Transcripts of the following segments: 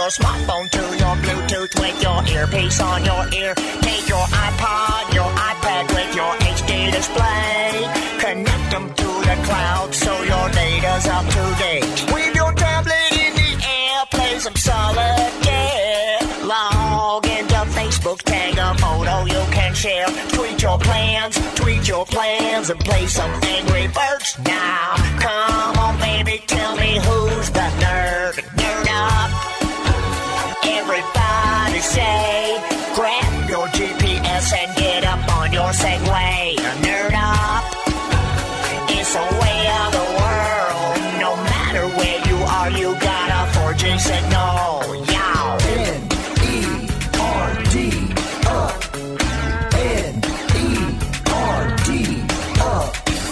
your smartphone to your Bluetooth with your earpiece on your ear. Take your iPod, your iPad with your HD display. Connect them to the cloud so your data's up to date. With your tablet in the air, play some solitaire. Log into Facebook, tag a photo you can share. Tweet your plans, and play some Angry Birds now. Come on, baby, tell me who's the nerd. Nerd up. Everybody say, grab your GPS and get up on your Segway. Nerd up. It's a way of the world. No matter where you are, you got a 4G signal. Yow. N-E-R-D up. N-E-R-D up.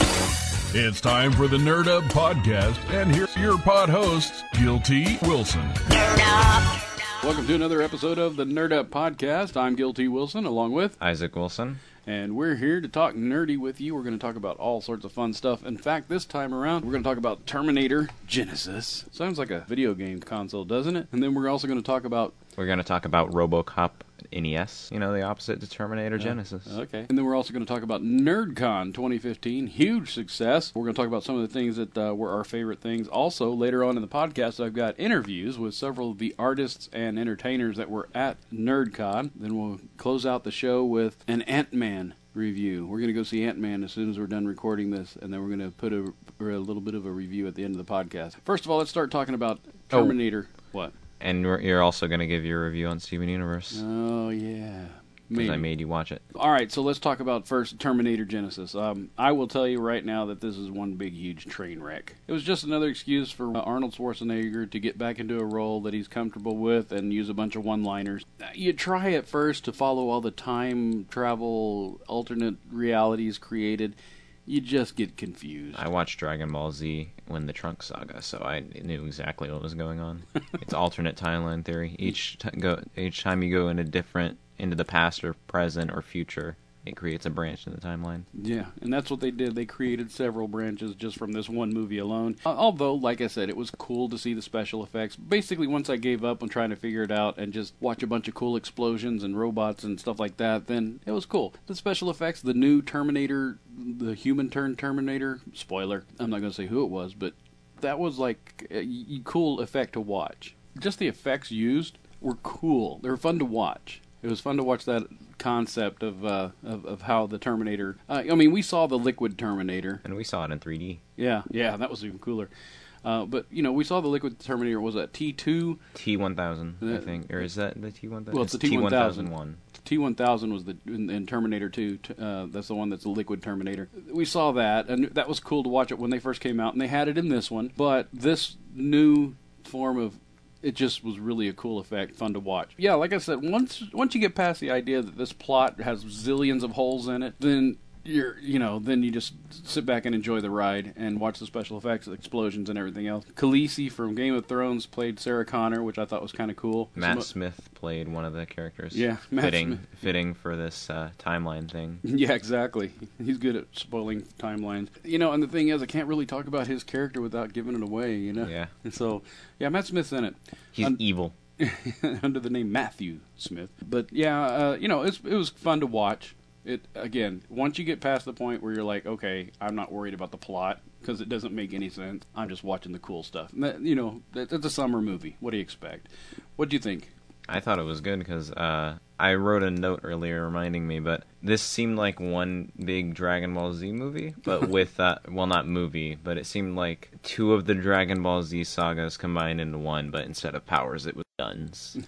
It's time for the Nerd Up Podcast, and here's your pod hosts, Guilty Wilson. Nerd up. Welcome to another episode of the Nerd Up Podcast. I'm Guilty Wilson, along with Isaac Wilson. And we're here to talk nerdy with you. We're going to talk about all sorts of fun stuff. In fact, this time around, we're going to talk about Terminator Genisys. Sounds like a video game console, doesn't it? And then we're also going to talk about... We're going to talk about RoboCop NES, you know, the opposite to Terminator Genisys. Okay. And then we're also going to talk about NerdCon 2015. Huge success. We're going to talk about some of the things that were our favorite things. Also, later on in the podcast, I've got interviews with several of the artists and entertainers that were at NerdCon. Then we'll close out the show with an Ant-Man review. We're going to go see Ant-Man as soon as we're done recording this, and then we're going to put a little bit of a review at the end of the podcast. First of all, let's start talking about Terminator. What? And you're also going to give your review on Steven Universe. Oh, yeah. Because I made you watch it. All right, so let's talk about first Terminator Genisys. I will tell you right now that this is one big, huge train wreck. It was just another excuse for Arnold Schwarzenegger to get back into a role that he's comfortable with and use a bunch of one-liners. You try at first to follow all the time travel, alternate realities created. You just get confused. I watched Dragon Ball Z when the Trunks saga, so I knew exactly what was going on. It's alternate timeline theory. Each time you go into the past or present or future, it creates a branch in the timeline. Yeah, and that's what they did. They created several branches just from this one movie alone. Although, like I said, it was cool to see the special effects. Basically, once I gave up on trying to figure it out and just watch a bunch of cool explosions and robots and stuff like that, then it was cool. The special effects, the new Terminator, the human-turned Terminator, spoiler, I'm not going to say who it was, but that was like a cool effect to watch. Just the effects used were cool. They were fun to watch. It was fun to watch that concept of how the Terminator... we saw the Liquid Terminator. And we saw it in 3D. Yeah, that was even cooler. But, we saw the Liquid Terminator, was that T2? T-1000, I think. Or is that the T-1000? Well, it's the T-1000. T-1001. T-1000 was in Terminator 2. That's the one that's the Liquid Terminator. We saw that, and that was cool to watch it when they first came out, and they had it in this one. But this new form of... It just was really a cool effect, fun to watch. Yeah, like I said, once you get past the idea that this plot has zillions of holes in it, then then you just sit back and enjoy the ride and watch the special effects, the explosions, and everything else. Khaleesi from Game of Thrones played Sarah Connor, which I thought was kind of cool. Matt Smith played one of the characters. Yeah, fitting for this timeline thing. Yeah, exactly. He's good at spoiling timelines. And the thing is, I can't really talk about his character without giving it away. Yeah. So, yeah, Matt Smith's in it. He's evil. Under the name Matthew Smith. But yeah, it was fun to watch. It again, once you get past the point where you're like, okay, I'm not worried about the plot because it doesn't make any sense. I'm just watching the cool stuff. It's a summer movie. What do you expect? What do you think? I thought it was good because I wrote a note earlier reminding me, but this seemed like one big Dragon Ball Z movie, but with, not movie, but it seemed like two of the Dragon Ball Z sagas combined into one, but instead of powers, it was guns.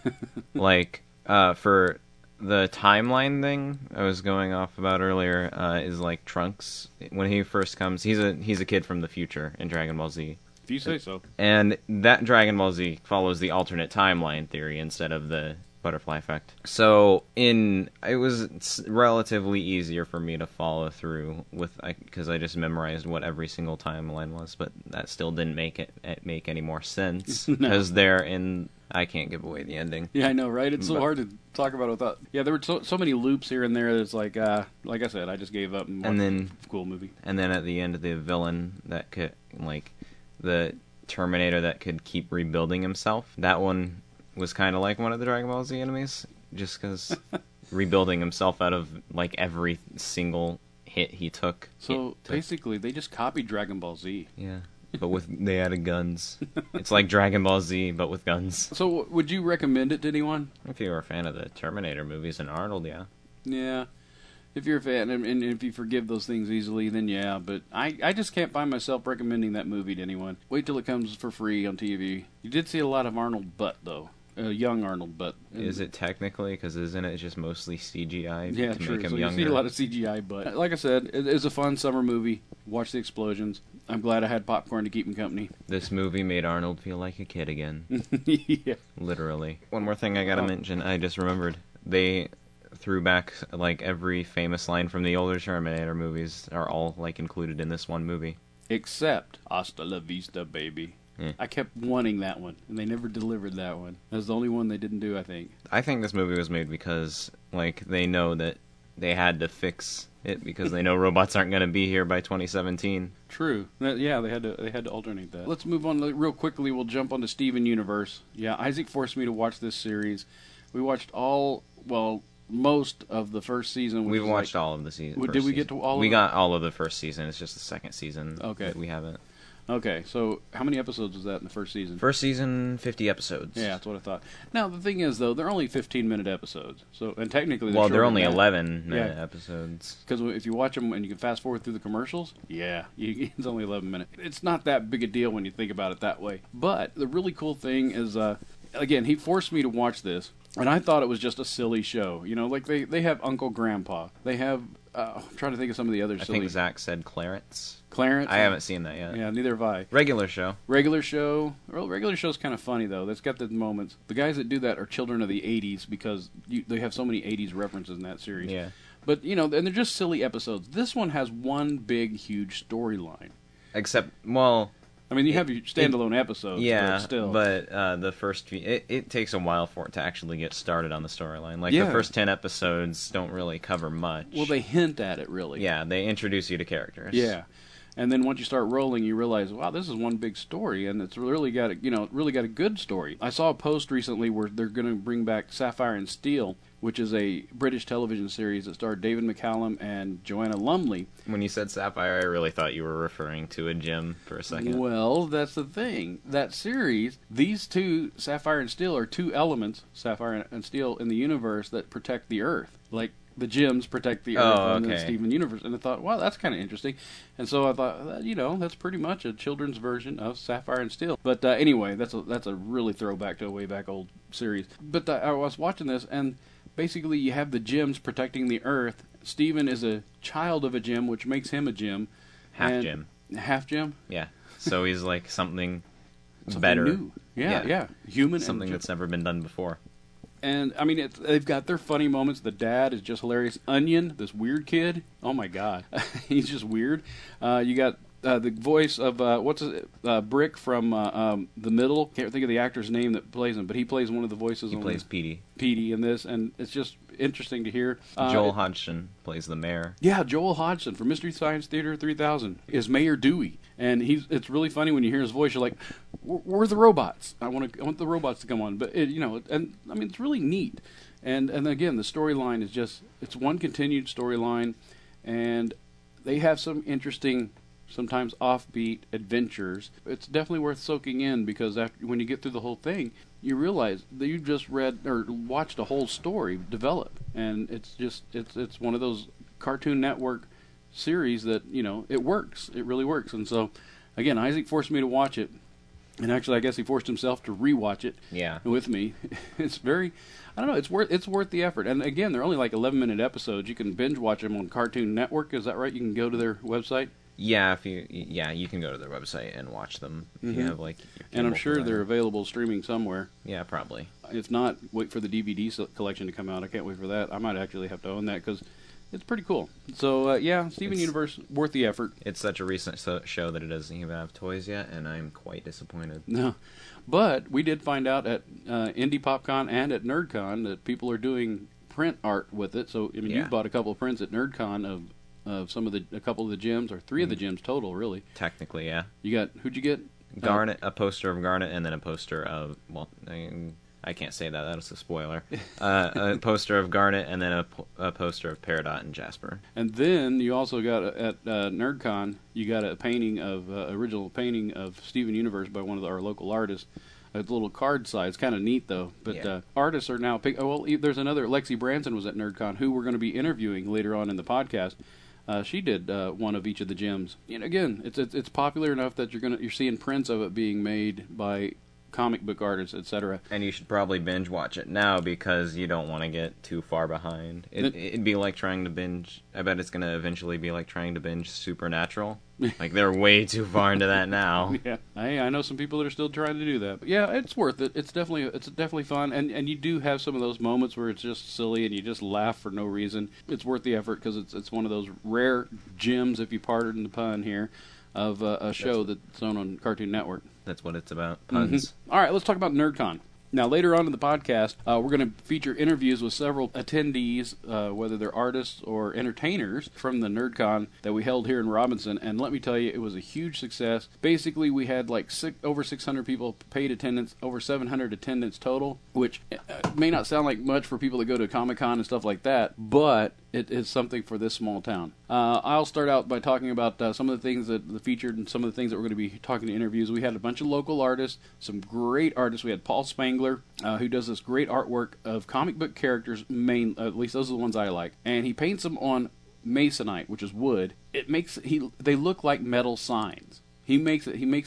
For the timeline thing I was going off about earlier is like Trunks, when he first comes, he's a kid from the future in Dragon Ball Z. If you say so. And that Dragon Ball Z follows the alternate timeline theory instead of the butterfly effect. So it was relatively easier for me to follow through because I just memorized what every single timeline was, but that still didn't make any more sense because they're in. I can't give away the ending. Yeah, I know, right? It's so hard to talk about without. Yeah, there were so many loops here and there. That's like I said, I just gave up and watched a cool movie. And then at the end, the villain that could the Terminator that could keep rebuilding himself. That one was kind of like one of the Dragon Ball Z enemies, just because rebuilding himself out of like every single hit he took. So basically, they just copied Dragon Ball Z. Yeah, but they added guns. It's like Dragon Ball Z, but with guns. So would you recommend it to anyone? If you were a fan of the Terminator movies and Arnold, yeah. Yeah. If you're a fan, and if you forgive those things easily, then yeah. But I just can't find myself recommending that movie to anyone. Wait till it comes for free on TV. You did see a lot of Arnold butt, though. Young Arnold butt. Is it technically? Because isn't it just mostly CGI yeah, to true. make him So younger? you see a lot of CGI butt. Like I said, it is a fun summer movie. Watch the explosions. I'm glad I had popcorn to keep me company. This movie made Arnold feel like a kid again. Yeah. Literally. One more thing I gotta mention. I just remembered. They threw back like every famous line from the older Terminator movies are all like included in this one movie. Except Hasta la Vista, baby. Yeah. I kept wanting that one, and they never delivered that one. That's the only one they didn't do, I think. I think this movie was made because like they know that they had to fix it because they know robots aren't going to be here by 2017. True. Yeah, they had to alternate that. Let's move on real quickly. We'll jump on to Steven Universe. Yeah, Isaac forced me to watch this series. We watched most of the first season. We've watched all of the season. Did we get to all of it? We got all of the first season. It's just the second season that we haven't. Okay, so how many episodes was that in the first season? First season, 50 episodes. Yeah, that's what I thought. Now, the thing is, though, they're only 15-minute episodes. So, and technically they're only shorter 11-minute episodes. Because if you watch them and you can fast forward through the commercials, it's only 11 minutes. It's not that big a deal when you think about it that way. But the really cool thing is, again, he forced me to watch this, and I thought it was just a silly show. You know, like they have Uncle Grandpa. They have, I'm trying to think of some of the other silly... I think Zach said Clarence. Clarence? I haven't seen that yet. Yeah, neither have I. Regular show. Regular show. Well, regular show's kind of funny, though. That's got the moments. The guys that do that are children of the 80s because they have so many 80s references in that series. Yeah. But, you know, and they're just silly episodes. This one has one big, huge storyline. Except, well... I mean, you have your standalone episodes, yeah, but still. But the first few... It takes a while for it to actually get started on the storyline. Like, Yeah. the first 10 episodes don't really cover much. Well, they hint at it, really. Yeah, they introduce you to characters. Yeah. And then once you start rolling, you realize, wow, this is one big story, and it's really got a good story. I saw a post recently where they're going to bring back Sapphire and Steel, which is a British television series that starred David McCallum and Joanna Lumley. When you said Sapphire, I really thought you were referring to a gym for a second. Well, that's the thing. That series, these two, Sapphire and Steel, are two elements, Sapphire and Steel, in the universe that protect the Earth. Like, the gems protect the Earth in the Steven Universe. And I thought, wow, that's kind of interesting. And so I thought, that's pretty much a children's version of Sapphire and Steel. But anyway, that's a really throwback to a way back old series. But I was watching this, and basically you have the gems protecting the Earth. Steven is a child of a gem, which makes him a gem. Half gem. Half gem? Yeah. So he's like something better. New. Yeah. Human. Something that's never been done before. And, I mean, they've got their funny moments. The dad is just hilarious. Onion, this weird kid, oh my god. He's just weird. You got the voice of, Brick from The Middle. Can't think of the actor's name that plays him, but he plays one of the voices. He plays Petey. Petey in this, and it's just interesting to hear. Joel Hodgson plays the mayor. Yeah, Joel Hodgson from Mystery Science Theater 3000 is Mayor Dewey. And it's really funny when you hear his voice. You're like, "Where are the robots? I want the robots to come on." But it's really neat. And again, the storyline is it's one continued storyline, and they have some interesting, sometimes offbeat adventures. It's definitely worth soaking in because when you get through the whole thing, you realize that you just read or watched a whole story develop, and it's one of those Cartoon Network series that it works. It really works. And so again, Isaac forced me to watch it, and actually I guess he forced himself to rewatch it with me. It's very, I don't know, it's worth the effort. And again, they're only like 11-minute episodes. You can binge watch them on Cartoon Network. Is that right? You can go to their website. Yeah, you can go to their website and watch them if you have like your and I'm cable sure provider. they're available streaming somewhere. Yeah, probably. If not, wait for the DVD collection to come out. I can't wait for that. I might actually have to own that because it's pretty cool. So, Steven Universe, worth the effort. It's such a recent show that it doesn't even have toys yet, and I'm quite disappointed. No. But we did find out at Indie PopCon and at NerdCon that people are doing print art with it. So, I mean, you bought a couple of prints at NerdCon of a couple of the gems, or three of the gems total, really. Technically, yeah. Who'd you get? Garnet, a poster of Garnet, and then a poster of, I can't say that. That was a spoiler. A poster of Garnet, and then a poster of Peridot and Jasper. And then you also got at NerdCon, you got a painting of original painting of Steven Universe by one of our local artists. It's a little card size, kind of neat though. But artists are now there's another Lexi Branson was at NerdCon, who we're going to be interviewing later on in the podcast. She did one of each of the gems. And again, it's popular enough that you're seeing prints of it being made by comic book artists, etc. And you should probably binge watch it now because you don't want to get too far behind. It'd be like trying to binge. I bet it's going to eventually be like trying to binge Supernatural. Like they're way too far into that now. Yeah, I know some people that are still trying to do that. But yeah, it's worth it. It's definitely fun, and you do have some of those moments where it's just silly and you just laugh for no reason. It's worth the effort because it's one of those rare gems, if you pardon the pun here, of a show that's on Cartoon Network. That's what it's about. Puns. Mm-hmm. All right, let's talk about NerdCon. Now, later on in the podcast, we're going to feature interviews with several attendees, whether they're artists or entertainers, from the NerdCon that we held here in Robinson. And let me tell you, it was a huge success. Basically, we had like over 600 people paid attendance, over 700 attendance total, which may not sound like much for people that go to Comic-Con and stuff like that, but it is something for this small town. I'll start out by talking about some of the things that featured and some of the things that we're going to be talking to interviews. We had a bunch of local artists, some great artists. We had Paul Spangler, who does this great artwork of comic book characters, at least those are the ones I like. And he paints them on masonite, which is wood. They look like metal signs. He makes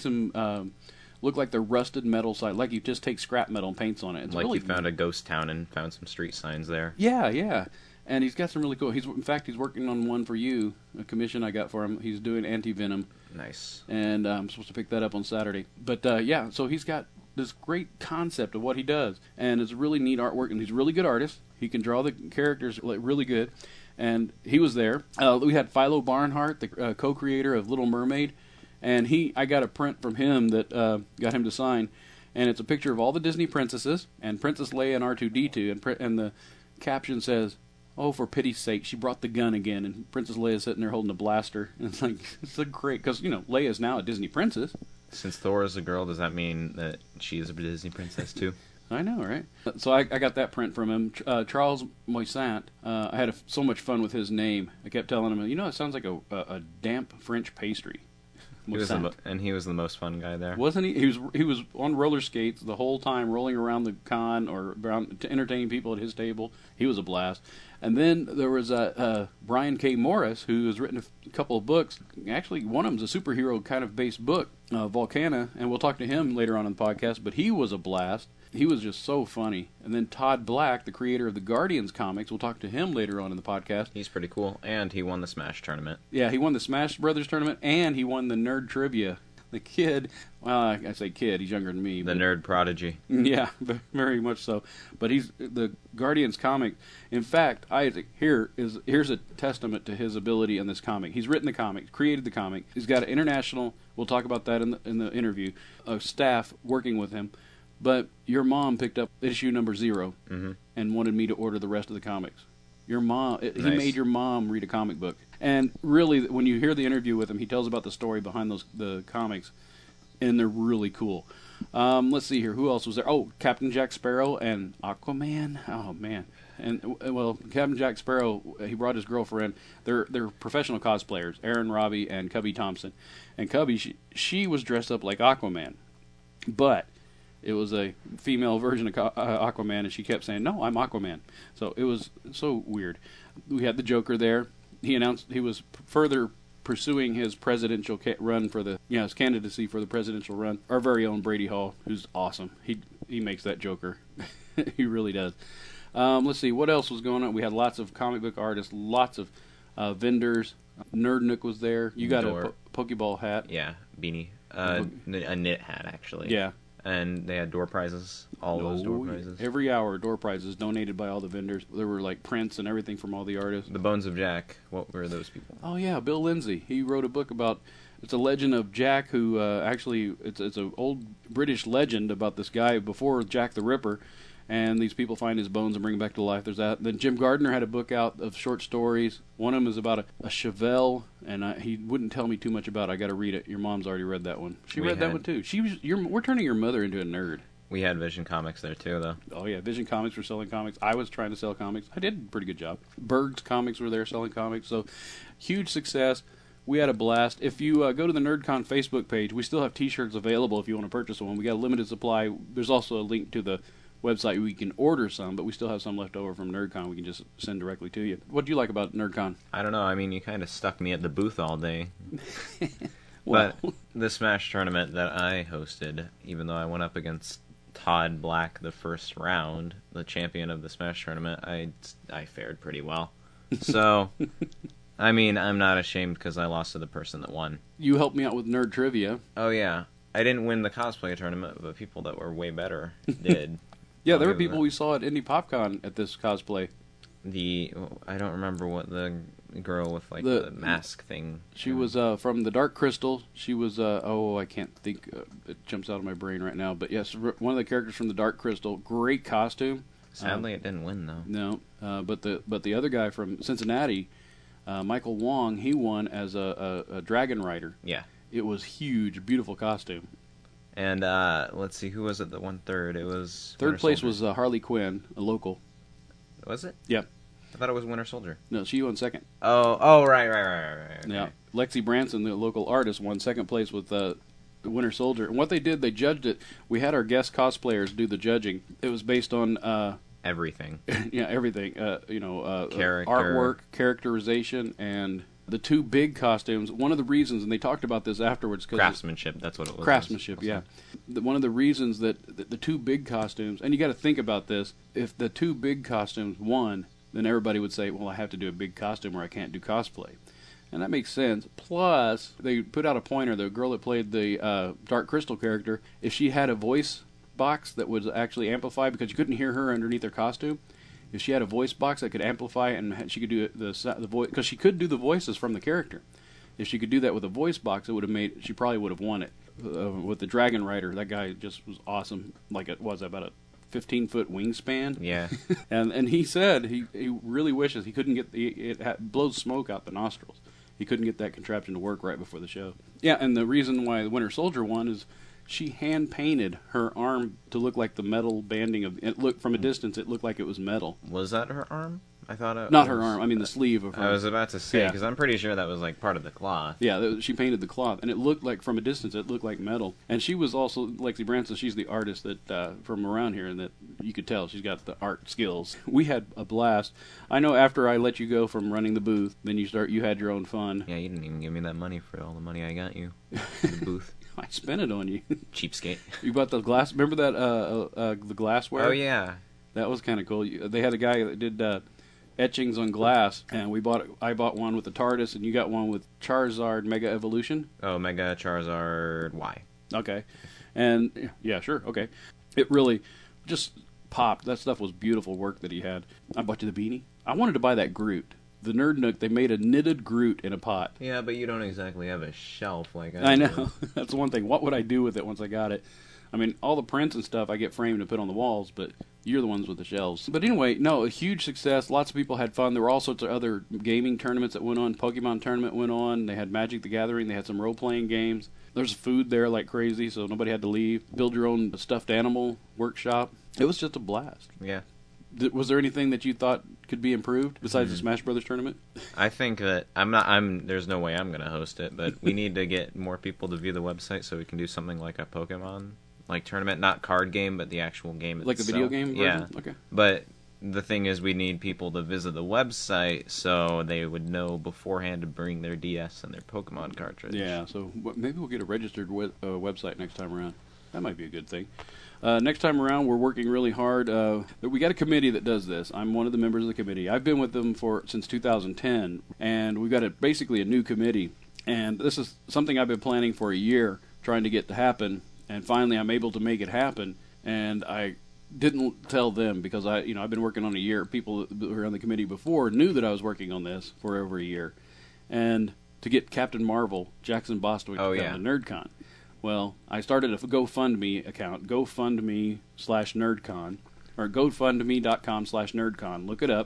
them look like they're rusted metal signs, like you just take scrap metal and paints on it. It's like really, you found a ghost town and found some street signs there. Yeah. And he's got some really cool. He's working on one for you, a commission I got for him. He's doing Anti-Venom. Nice. And I'm supposed to pick that up on Saturday. But so he's got this great concept of what he does, and it's really neat artwork. And he's a really good artist. He can draw the characters like really good. And he was there. We had Philo Barnhart, the co-creator of Little Mermaid, and I got a print from him that got him to sign, and it's a picture of all the Disney princesses and Princess Leia and R2-D2, and the caption says, "Oh, for pity's sake, she brought the gun again." And Princess Leia's sitting there holding a blaster. And it's a great, because, Leia's now a Disney princess. Since Thor is a girl, does that mean that she is a Disney princess too? I know, right? So I got that print from him. Charles Moissant, I had so much fun with his name. I kept telling him, it sounds like a damp French pastry. He was the most fun guy there, wasn't he? He was on roller skates the whole time, rolling around the con or around to entertain people at his table. He was a blast. And then there was Brian K. Morris, who has written a couple of books. Actually, one of them's a superhero kind of based book, Volcana, and we'll talk to him later on in the podcast. But he was a blast. He was just so funny. And then Todd Black, the creator of the Guardians comics, we'll talk to him later on in the podcast. He's pretty cool, and he won the Smash tournament. Yeah, he won the Smash Brothers tournament, and he won the Nerd Trivia. The kid, well, I say kid, he's younger than me. The nerd prodigy. Yeah, very much so. But he's the Guardians comic. In fact, Isaac, here's a testament to his ability in this comic. He's written the comic, created the comic. He's got an international, we'll talk about that in the interview, of staff working with him. But your mom picked up issue number 0 and wanted me to order the rest of the comics. Your mom, Nice. He made your mom read a comic book. And really, when you hear the interview with him, he tells about the story behind the comics, and they're really cool. Let's see here. Who else was there? Oh, Captain Jack Sparrow and Aquaman. Oh, man. And, well, Captain Jack Sparrow, he brought his girlfriend. They're professional cosplayers, Aaron Robbie and Cubby Thompson. And Cubby, she was dressed up like Aquaman. But it was a female version of Aquaman, and she kept saying, "No, I'm Aquaman." So it was so weird. We had the Joker there. He announced he was further pursuing his presidential run his candidacy for the presidential run. Our very own Brady Hall, who's awesome. He makes that Joker. He really does. Let's see, what else was going on? We had lots of comic book artists, lots of vendors. Nerd Nook was there. You got a Pokeball hat. Yeah, beanie. A knit hat, actually. Yeah. And they had door prizes, those door prizes. Every hour, door prizes donated by all the vendors. There were like prints and everything from all the artists. The Bones of Jack, what were those people? Oh yeah, Bill Lindsay. He wrote a book about, it's a legend of Jack who actually, it's an old British legend about this guy before Jack the Ripper. And these people find his bones and bring him back to life. There's that. Then Jim Gardner had a book out of short stories. One of them is about a Chevelle, and he wouldn't tell me too much about it. I got to read it. Your mom's already read that one. She read that one too. We're turning your mother into a nerd. We had Vision Comics there too, though. Oh yeah, Vision Comics were selling comics. I was trying to sell comics. I did a pretty good job. Berg's Comics were there selling comics. So huge success. We had a blast. If you go to the NerdCon Facebook page, we still have T-shirts available if you want to purchase one. We got a limited supply. There's also a link to the website where you can order some, but we still have some left over from NerdCon. We can just send directly to you. What do you like about NerdCon? I don't know. I mean, you kind of stuck me at the booth all day. Well, But the Smash tournament that I hosted, even though I went up against Todd Black the first round, the champion of the Smash tournament, I fared pretty well. So, I mean, I'm not ashamed because I lost to the person that won. you helped me out with Nerd Trivia. Oh, yeah. I didn't win the cosplay tournament, but people that were way better did. Yeah, I'll there were give people that. we saw at Indie PopCon at this cosplay. I don't remember what the girl with, like, The- the mask thing. She was from the Dark Crystal. She was, I can't think. It jumps out of my brain right now. But yes, one of the characters from the Dark Crystal. Great costume. Sadly, it didn't win, though. No, but the other guy from Cincinnati, Michael Wong, he won as a dragon rider. Yeah. It was huge, beautiful costume. And let's see, who was it that won third? It was Third Winter place Soldier. was Harley Quinn, a local. Was it? Yeah. I thought it was Winter Soldier. No, she won second. Oh, right. Okay. Yeah. Lexi Branson, the local artist, won second place with the Winter Soldier. And what they did, they judged it. We had our guest cosplayers do the judging. It was based on Everything. yeah, everything. Character. Artwork, characterization, and the two big costumes. One of the reasons, and they talked about this afterwards, because Craftsmanship, that's what it was. craftsmanship, yeah. One of the reasons that the two big costumes, and you got to think about this, if the two big costumes won, then everybody would say, well, I have to do a big costume or I can't do cosplay. And that makes sense. Plus, they put out a pointer, the girl that played the Dark Crystal character, if she had a voice box that would actually amplify, because you couldn't hear her underneath her costume, if she had a voice box that could amplify and she could do the voice, because she could do the voices from the character. If she could do that with a voice box, it would have made. She probably would have won it. With the Dragon Rider, that guy just was awesome. Like it was about a 15-foot wingspan. Yeah. And he said he really wishes he couldn't get it blows smoke out the nostrils. He couldn't get that contraption to work right before the show. Yeah, and the reason why the Winter Soldier won is she hand painted her arm to look like the metal banding of it. Looked from a distance, it looked like it was metal. Was that her arm? I thought it Not was... her arm. I mean the sleeve of her. I was about to say, Yeah. because I'm pretty sure that was like part of the cloth. Yeah, she painted the cloth, and it looked like from a distance, it looked like metal. And she was also Lexi Branson. She's the artist that from around here, and that you could tell she's got the art skills. We had a blast. I know after I let you go from running the booth, then you had your own fun. Yeah, you didn't even give me that money for all the money I got you in the booth. I spent it on you. Cheapskate. You bought the glass. Remember that the glassware? Oh, yeah. That was kind of cool. They had a guy that did etchings on glass, and I bought one with the TARDIS, and you got one with Charizard Mega Evolution. Oh, Mega Charizard Y. Okay, and yeah, sure, okay. It really just popped. That stuff was beautiful work that he had. I bought you the beanie. I wanted to buy that Groot. The Nerd Nook, they made a knitted Groot in a pot. Yeah, but you don't exactly have a shelf like I do. know. That's one thing. What would I do with it once I got it? I mean, all the prints and stuff I get framed and put on the walls, but you're the ones with the shelves. But anyway, no, a huge success. Lots of people had fun. There were all sorts of other gaming tournaments that went on. Pokemon tournament went on. They had Magic the Gathering. They had some role-playing games. There's food there like crazy, so nobody had to leave. Build your own stuffed animal workshop. It was just a blast. Yeah. Was there anything that you thought could be improved besides the Smash Brothers tournament? I think that there's no way I'm going to host it, but we need to get more people to view the website so we can do something like a Pokemon tournament, not card game, but the actual game itself. Like the video game version? Yeah. Okay. But the thing is, we need people to visit the website so they would know beforehand to bring their DS and their Pokemon cartridge. Yeah, so maybe we'll get a registered website next time around. That might be a good thing. Next time around, we're working really hard. We got a committee that does this. I'm one of the members of the committee. I've been with them since 2010, and we've got basically a new committee. And this is something I've been planning for a year, trying to get to happen. And finally, I'm able to make it happen. And I didn't tell them because I've been working on a year. People that were on the committee before knew that I was working on this for over a year. And to get Captain Marvel, Jackson Bostwick, to come to NerdCon. Well, I started a GoFundMe account, GoFundMe/NerdCon, or GoFundMe.com/NerdCon. Look it up.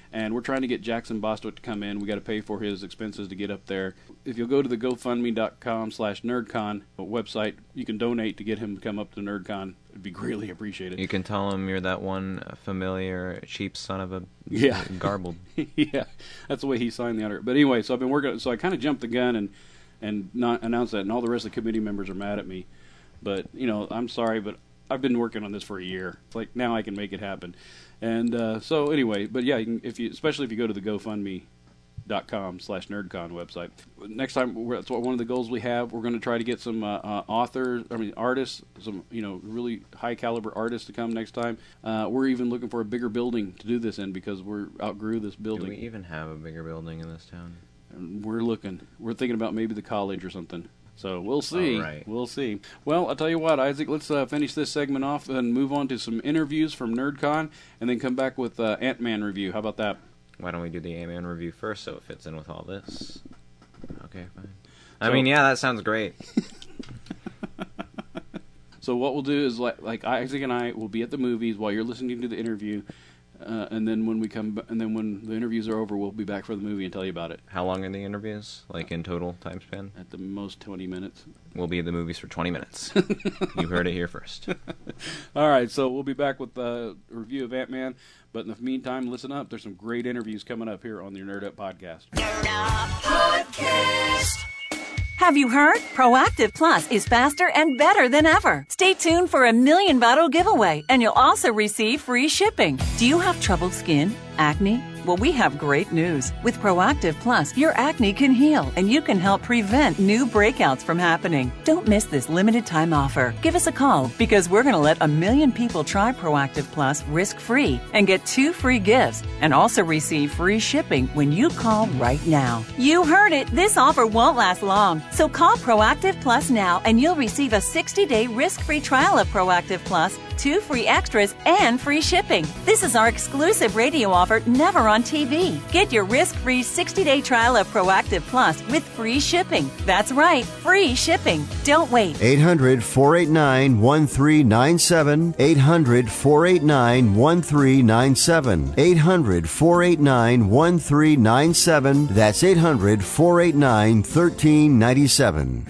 And we're trying to get Jackson Bostwick to come in. We got to pay for his expenses to get up there. If you'll go to the GoFundMe.com/NerdCon website, you can donate to get him to come up to NerdCon. It'd be greatly appreciated. You can tell him you're that one familiar cheap son of a garbled. Yeah, that's the way he signed the order. But anyway, so I've been working. So I kind of jumped the gun and not announced that, and all the rest of the committee members are mad at me. But I'm sorry, but I've been working on this for a year. It's like now I can make it happen. And so anyway, but yeah, especially if you go to the GoFundMe.com/NerdCon website. Next time, that's one of the goals we have. We're going to try to get some artists, some really high caliber artists to come next time. We're even looking for a bigger building to do this in because we're outgrew this building. Do we even have a bigger building in this town? And we're thinking about maybe the college or something. So we'll see. All right. We'll see. Well, I'll tell you what, Isaac, let's finish this segment off and move on to some interviews from NerdCon, and then come back with Ant-Man review. How about that? Why don't we do the Ant-Man review first so it fits in with all this? Okay, fine. I mean, yeah, that sounds great. So what we'll do is like Isaac and I will be at the movies while you're listening to the interview, and then when the interviews are over, we'll be back for the movie and tell you about it. How long are the interviews? Like in total time span? At the most 20 minutes. We'll be at the movies for 20 minutes. You heard it here first. All right, so we'll be back with a review of Ant-Man. But in the meantime, listen up. There's some great interviews coming up here on the Nerd Up Podcast. Nerd Up Podcast. Have you heard? Proactive Plus is faster and better than ever. Stay tuned for a 1,000,000 bottle giveaway, and you'll also receive free shipping. Do you have troubled skin? Acne? Well, we have great news. With Proactive Plus, your acne can heal, and you can help prevent new breakouts from happening. Don't miss this limited time offer. Give us a call, because we're going to let 1,000,000 people try Proactive Plus risk-free and get 2 free gifts, and also receive free shipping when you call right now. You heard it. This offer won't last long. So call Proactive Plus now, and you'll receive a 60-day risk-free trial of Proactive Plus, 2 free extras, and free shipping. This is our exclusive radio offer, never on TV. Get your risk-free 60-day trial of Proactive Plus with free shipping. That's right, free shipping. Don't wait. 800-489-1397. 800-489-1397. 800-489-1397. That's 800-489-1397.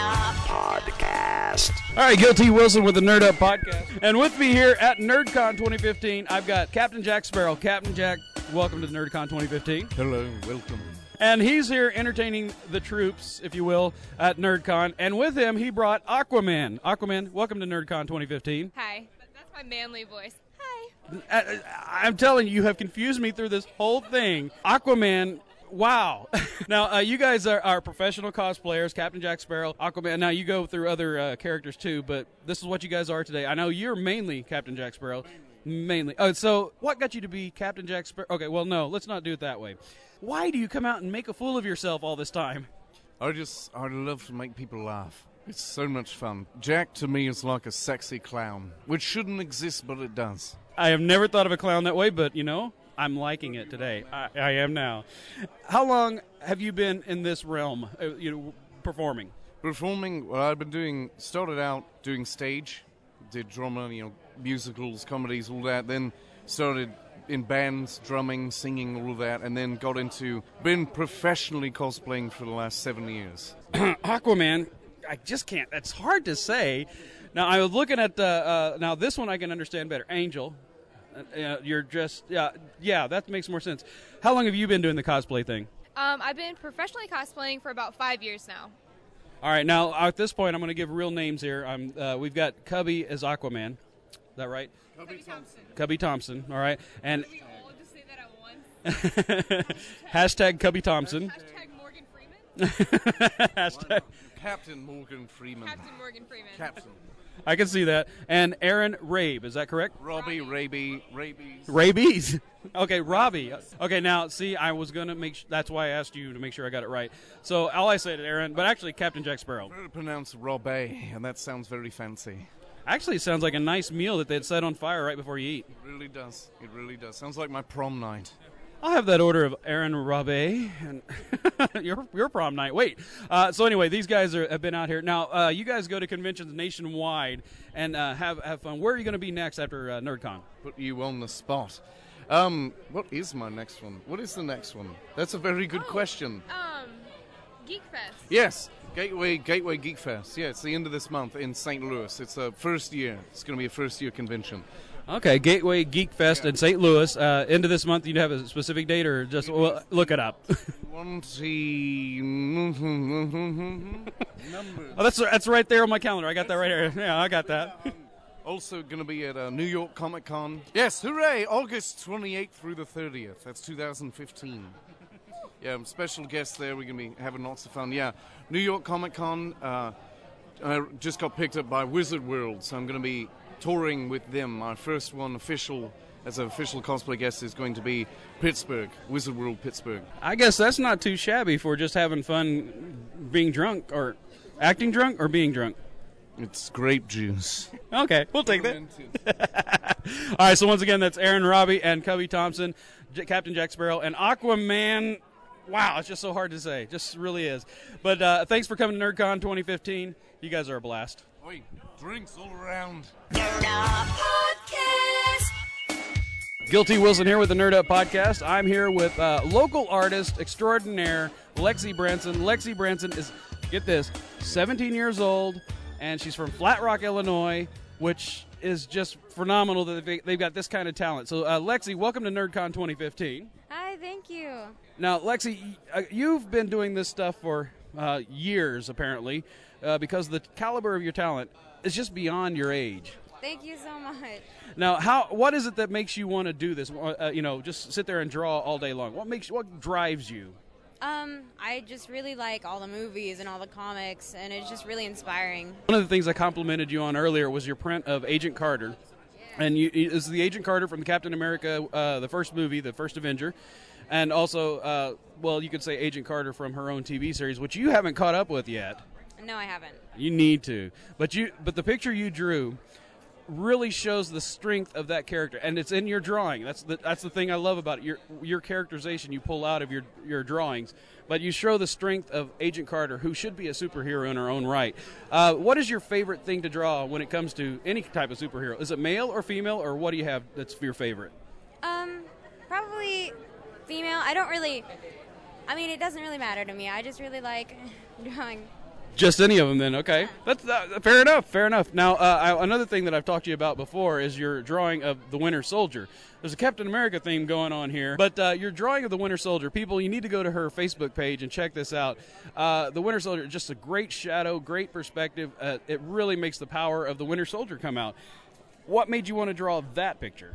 Podcast. All right, Gil T. Wilson with the Nerd Up Podcast. And with me here at NerdCon 2015, I've got Captain Jack Sparrow. Captain Jack, welcome to the NerdCon 2015. Hello, welcome. And he's here entertaining the troops, if you will, at NerdCon. And with him, he brought Aquaman. Aquaman, welcome to NerdCon 2015. Hi. That's my manly voice. Hi. I'm telling you, you have confused me through this whole thing. Aquaman... Wow. Now, you guys are professional cosplayers, Captain Jack Sparrow, Aquaman. Now, you go through other characters, too, but this is what you guys are today. I know you're mainly Captain Jack Sparrow. Mainly. Oh, so what got you to be Captain Jack Sparrow? Okay, well, no, let's not do it that way. Why do you come out and make a fool of yourself all this time? I love to make people laugh. It's so much fun. Jack, to me, is like a sexy clown, which shouldn't exist, but it does. I have never thought of a clown that way, but, I'm liking it today. I am now. How long have you been in this realm, performing? Performing, well, started out doing stage, did drama, musicals, comedies, all that, then started in bands, drumming, singing, all of that, and then got into, been professionally cosplaying for the last 7 years. Aquaman, I just can't, that's hard to say. Now, I was looking at, now this one I can understand better, Angel. You're just, yeah, that makes more sense. How long have you been doing the cosplay thing? I've been professionally cosplaying for about 5 years now. All right, now at this point, I'm going to give real names here. We've got Cubby as Aquaman. Is that right? Cubby Thompson. Cubby Thompson, all right. And Can we all just say that at once? Hashtag Cubby Thompson. Hashtag Morgan Freeman. Hashtag Captain Morgan Freeman. Captain Morgan Freeman. Captain. I can see that. And Aaron Rabe, is that correct? Rabies. Rabies. Okay, Robbie. Okay, now, see, I was going to that's why I asked you to make sure I got it right. So all I said, Aaron, but actually Captain Jack Sparrow. I pronounce Robbie, and that sounds very fancy. Actually, it sounds like a nice meal that they'd set on fire right before you eat. It really does. It really does. Sounds like my prom night. I'll have that order of Aaron Rabe and your prom night. Wait. So anyway, these guys have been out here. Now, you guys go to conventions nationwide and have fun. Where are you going to be next after NerdCon? Put you on the spot. What is my next one? What is the next one? That's a very good question. Geek Fest. Yes, Gateway Geek Fest. Yeah, it's the end of this month in St. Louis. It's a first year. It's going to be a first-year convention. Okay, Gateway Geek Fest in St. Louis. End of this month, you have a specific date, or just look it up? Oh, that's right there on my calendar. I got that right here. Yeah, I got that. Also going to be at New York Comic Con. Yes, hooray! August 28th through the 30th. That's 2015. Yeah, special guests there. We're going to be having lots of fun. Yeah, New York Comic Con. I just got picked up by Wizard World, so I'm going to be touring with them. My first one as an official cosplay guest is going to be Pittsburgh, Wizard World Pittsburgh. I guess that's not too shabby for just having fun being drunk, or acting drunk, or being drunk. It's grape juice. Okay, we'll take that. All right, so once again, that's Aaron Robbie and Cubby Thompson, Captain Jack Sparrow, and Aquaman. Wow, it's just so hard to say. Just really is. But thanks for coming to NerdCon 2015. You guys are a blast. Oi, drinks all around. Nerd Up Podcast. Guilty Wilson here with the Nerd Up Podcast. I'm here with local artist extraordinaire, Lexi Branson. Lexi Branson is, get this, 17 years old, and she's from Flat Rock, Illinois, which is just phenomenal that they've got this kind of talent. So, Lexi, welcome to NerdCon 2015. Hi, thank you. Now, Lexi, you've been doing this stuff for years, apparently, because the caliber of your talent is just beyond your age. Thank you so much. Now, what is it that makes you want to do this? Just sit there and draw all day long. What drives you? I just really like all the movies and all the comics, and it's just really inspiring. One of the things I complimented you on earlier was your print of Agent Carter. And is the Agent Carter from the Captain America, the first movie, the first Avenger, and also, you could say Agent Carter from her own TV series, which you haven't caught up with yet. No, I haven't. You need to. But the picture you drew really shows the strength of that character, and it's in your drawing. That's the thing I love about it. Your characterization you pull out of your drawings, but you show the strength of Agent Carter, who should be a superhero in her own right. What is your favorite thing to draw when it comes to any type of superhero? Is it male or female, or what do you have that's your favorite? Probably female. It doesn't really matter to me. I just really like drawing. Just any of them, then. Okay, that's fair enough. Fair enough. Now, another thing that I've talked to you about before is your drawing of the Winter Soldier. There's a Captain America theme going on here, but your drawing of the Winter Soldier, people, you need to go to her Facebook page and check this out. The Winter Soldier, just a great shadow, great perspective. It really makes the power of the Winter Soldier come out. What made you want to draw that picture?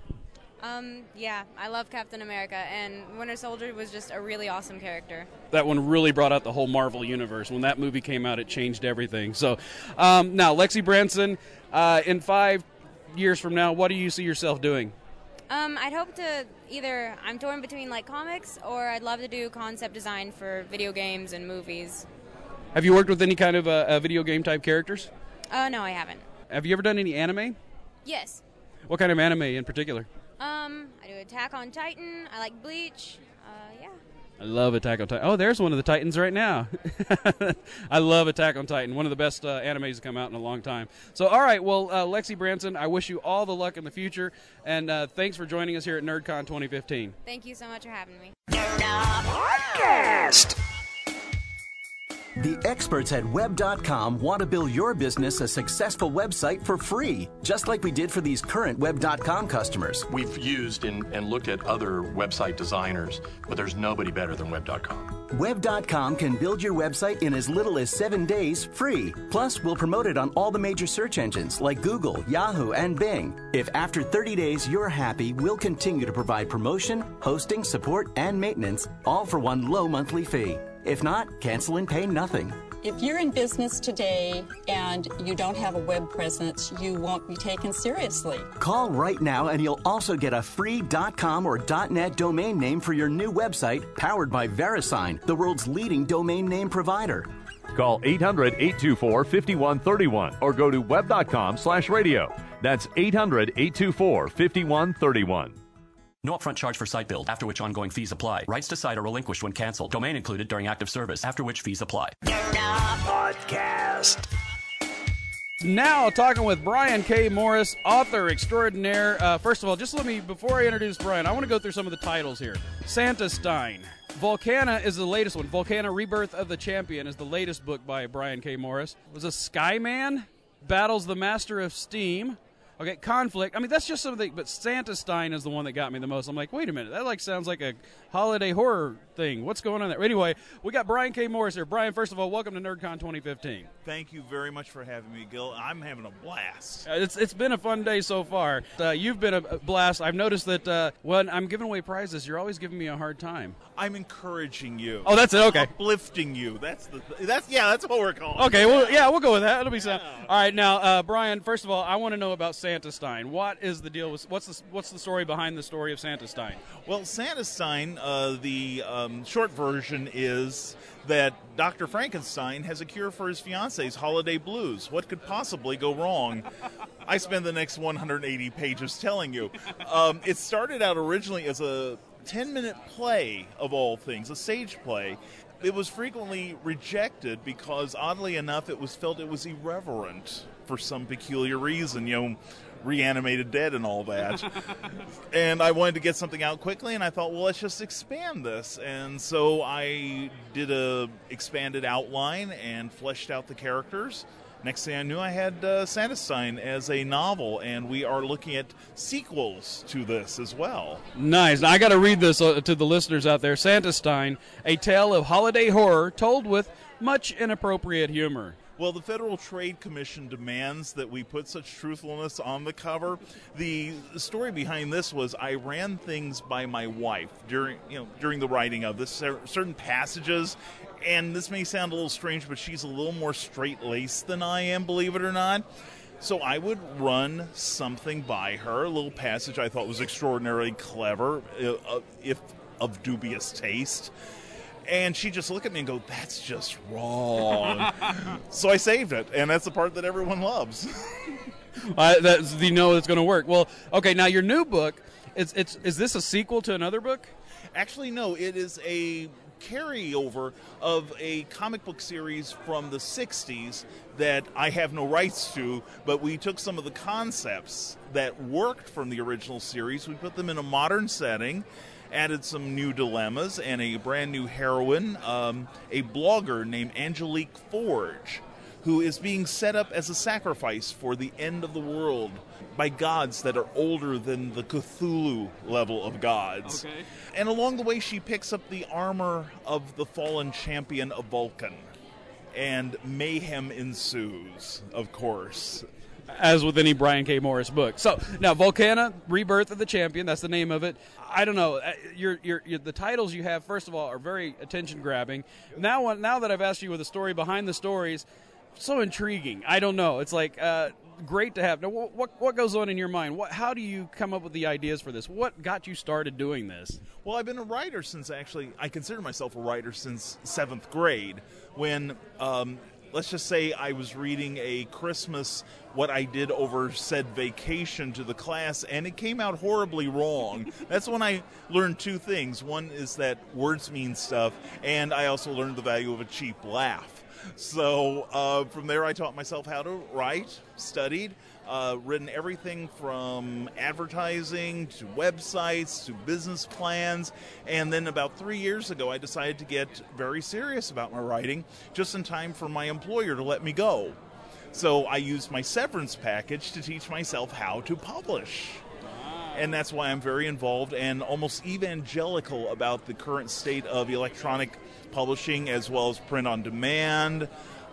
I love Captain America, and Winter Soldier was just a really awesome character. That one really brought out the whole Marvel universe. When that movie came out, it changed everything. So, now, Lexi Branson, in 5 years from now, what do you see yourself doing? I'd hope to I'm torn between, comics, or I'd love to do concept design for video games and movies. Have you worked with any kind of video game-type characters? No, I haven't. Have you ever done any anime? Yes. What kind of anime in particular? I do Attack on Titan. I like Bleach. Yeah. I love Attack on Titan. Oh, there's one of the Titans right now. I love Attack on Titan. One of the best animes to come out in a long time. So, all right, well, Lexi Branson, I wish you all the luck in the future, and thanks for joining us here at NerdCon 2015. Thank you so much for having me. Nerd Up Podcast. The experts at Web.com want to build your business a successful website for free, just like we did for these current Web.com customers. We've used and looked at other website designers, but there's nobody better than Web.com. Web.com can build your website in as little as 7 days free. Plus, we'll promote it on all the major search engines like Google, Yahoo, and Bing. If after 30 days you're happy, we'll continue to provide promotion, hosting, support, and maintenance, all for one low monthly fee. If not, cancel and pay nothing. If you're in business today and you don't have a web presence, you won't be taken seriously. Call right now and you'll also get a free .com or .net domain name for your new website powered by VeriSign, the world's leading domain name provider. Call 800-824-5131 or go to web.com/radio. That's 800-824-5131. No upfront charge for site build, after which ongoing fees apply. Rights to site are relinquished when canceled. Domain included during active service, after which fees apply. Nerd Up Podcast. Now talking with Brian K. Morris, author extraordinaire. First of all, just let me, before I introduce Brian, I want to go through some of the titles here. Santa Stein. Volcana is the latest one. Volcana, Rebirth of the Champion is the latest book by Brian K. Morris. Was a Skyman, battles the Master of Steam. Okay, Conflict. I mean, that's just something, but Santa Stein is the one that got me the most. I'm like, wait a minute, that like sounds like a holiday horror thing. What's going on there? Anyway, we got Brian K. Morris here. Brian, first of all, welcome to NerdCon 2015. Thank you very much for having me, Gil. I'm having a blast. It's been a fun day so far. You've been a blast. I've noticed that when I'm giving away prizes, you're always giving me a hard time. I'm encouraging you. Oh, that's it. Okay, uplifting you. That's what we're calling. Okay, well, yeah, we'll go with that. It'll be sound. All right, now, Brian. First of all, I want to know about Santa Stein. What is the deal with what's the story behind the story of Santa Stein? Well, Santa Stein, the short version is that Dr. Frankenstein has a cure for his fiance's holiday blues. What could possibly go wrong? I spend the next 180 pages telling you. It started out originally as a 10-minute play, of all things, a stage play. It was frequently rejected because, oddly enough, it was felt it was irreverent for some peculiar reason, reanimated dead and all that. And I wanted to get something out quickly, and I thought, well, let's just expand this. And so I did a expanded outline and fleshed out the characters. Next thing I knew, I had Santa Stein as a novel, and we are looking at sequels to this as well. Nice. Now, I got to read this to the listeners out there. Santa Stein, a tale of holiday horror told with much inappropriate humor. Well, the Federal Trade Commission demands that we put such truthfulness on the cover. The story behind this was I ran things by my wife during the writing of this, certain passages, and this may sound a little strange, but she's a little more straight-laced than I am, believe it or not. So I would run something by her, a little passage I thought was extraordinarily clever, if of dubious taste. And she'd just look at me and go, that's just wrong. So I saved it, and that's the part that everyone loves. That's it's going to work. Well, okay, now your new book, is this a sequel to another book? Actually, no. It is a carryover of a comic book series from the 60s that I have no rights to, but we took some of the concepts that worked from the original series, we put them in a modern setting, added some new dilemmas and a brand new heroine, a blogger named Angelique Forge, who is being set up as a sacrifice for the end of the world by gods that are older than the Cthulhu level of gods. Okay. And along the way, she picks up the armor of the fallen champion of Vulcan. And mayhem ensues, of course. As with any Brian K. Morris book. So, now, Volcana, Rebirth of the Champion, that's the name of it. I don't know. The titles you have, first of all, are very attention-grabbing. Now that I've asked you with the story behind the stories, so intriguing. I don't know. It's like great to have. Now, what goes on in your mind? How do you come up with the ideas for this? What got you started doing this? Well, I've been a writer since I consider myself a writer since 7th grade when, let's just say I was reading a Christmas what I did over said vacation to the class, and it came out horribly wrong. That's when I learned two things. One is that words mean stuff, and I also learned the value of a cheap laugh. So from there I taught myself how to write, studied, written everything from advertising to websites to business plans, and then about 3 years ago I decided to get very serious about my writing just in time for my employer to let me go. So I used my severance package to teach myself how to publish. And that's why I'm very involved and almost evangelical about the current state of electronic publishing as well as print on demand.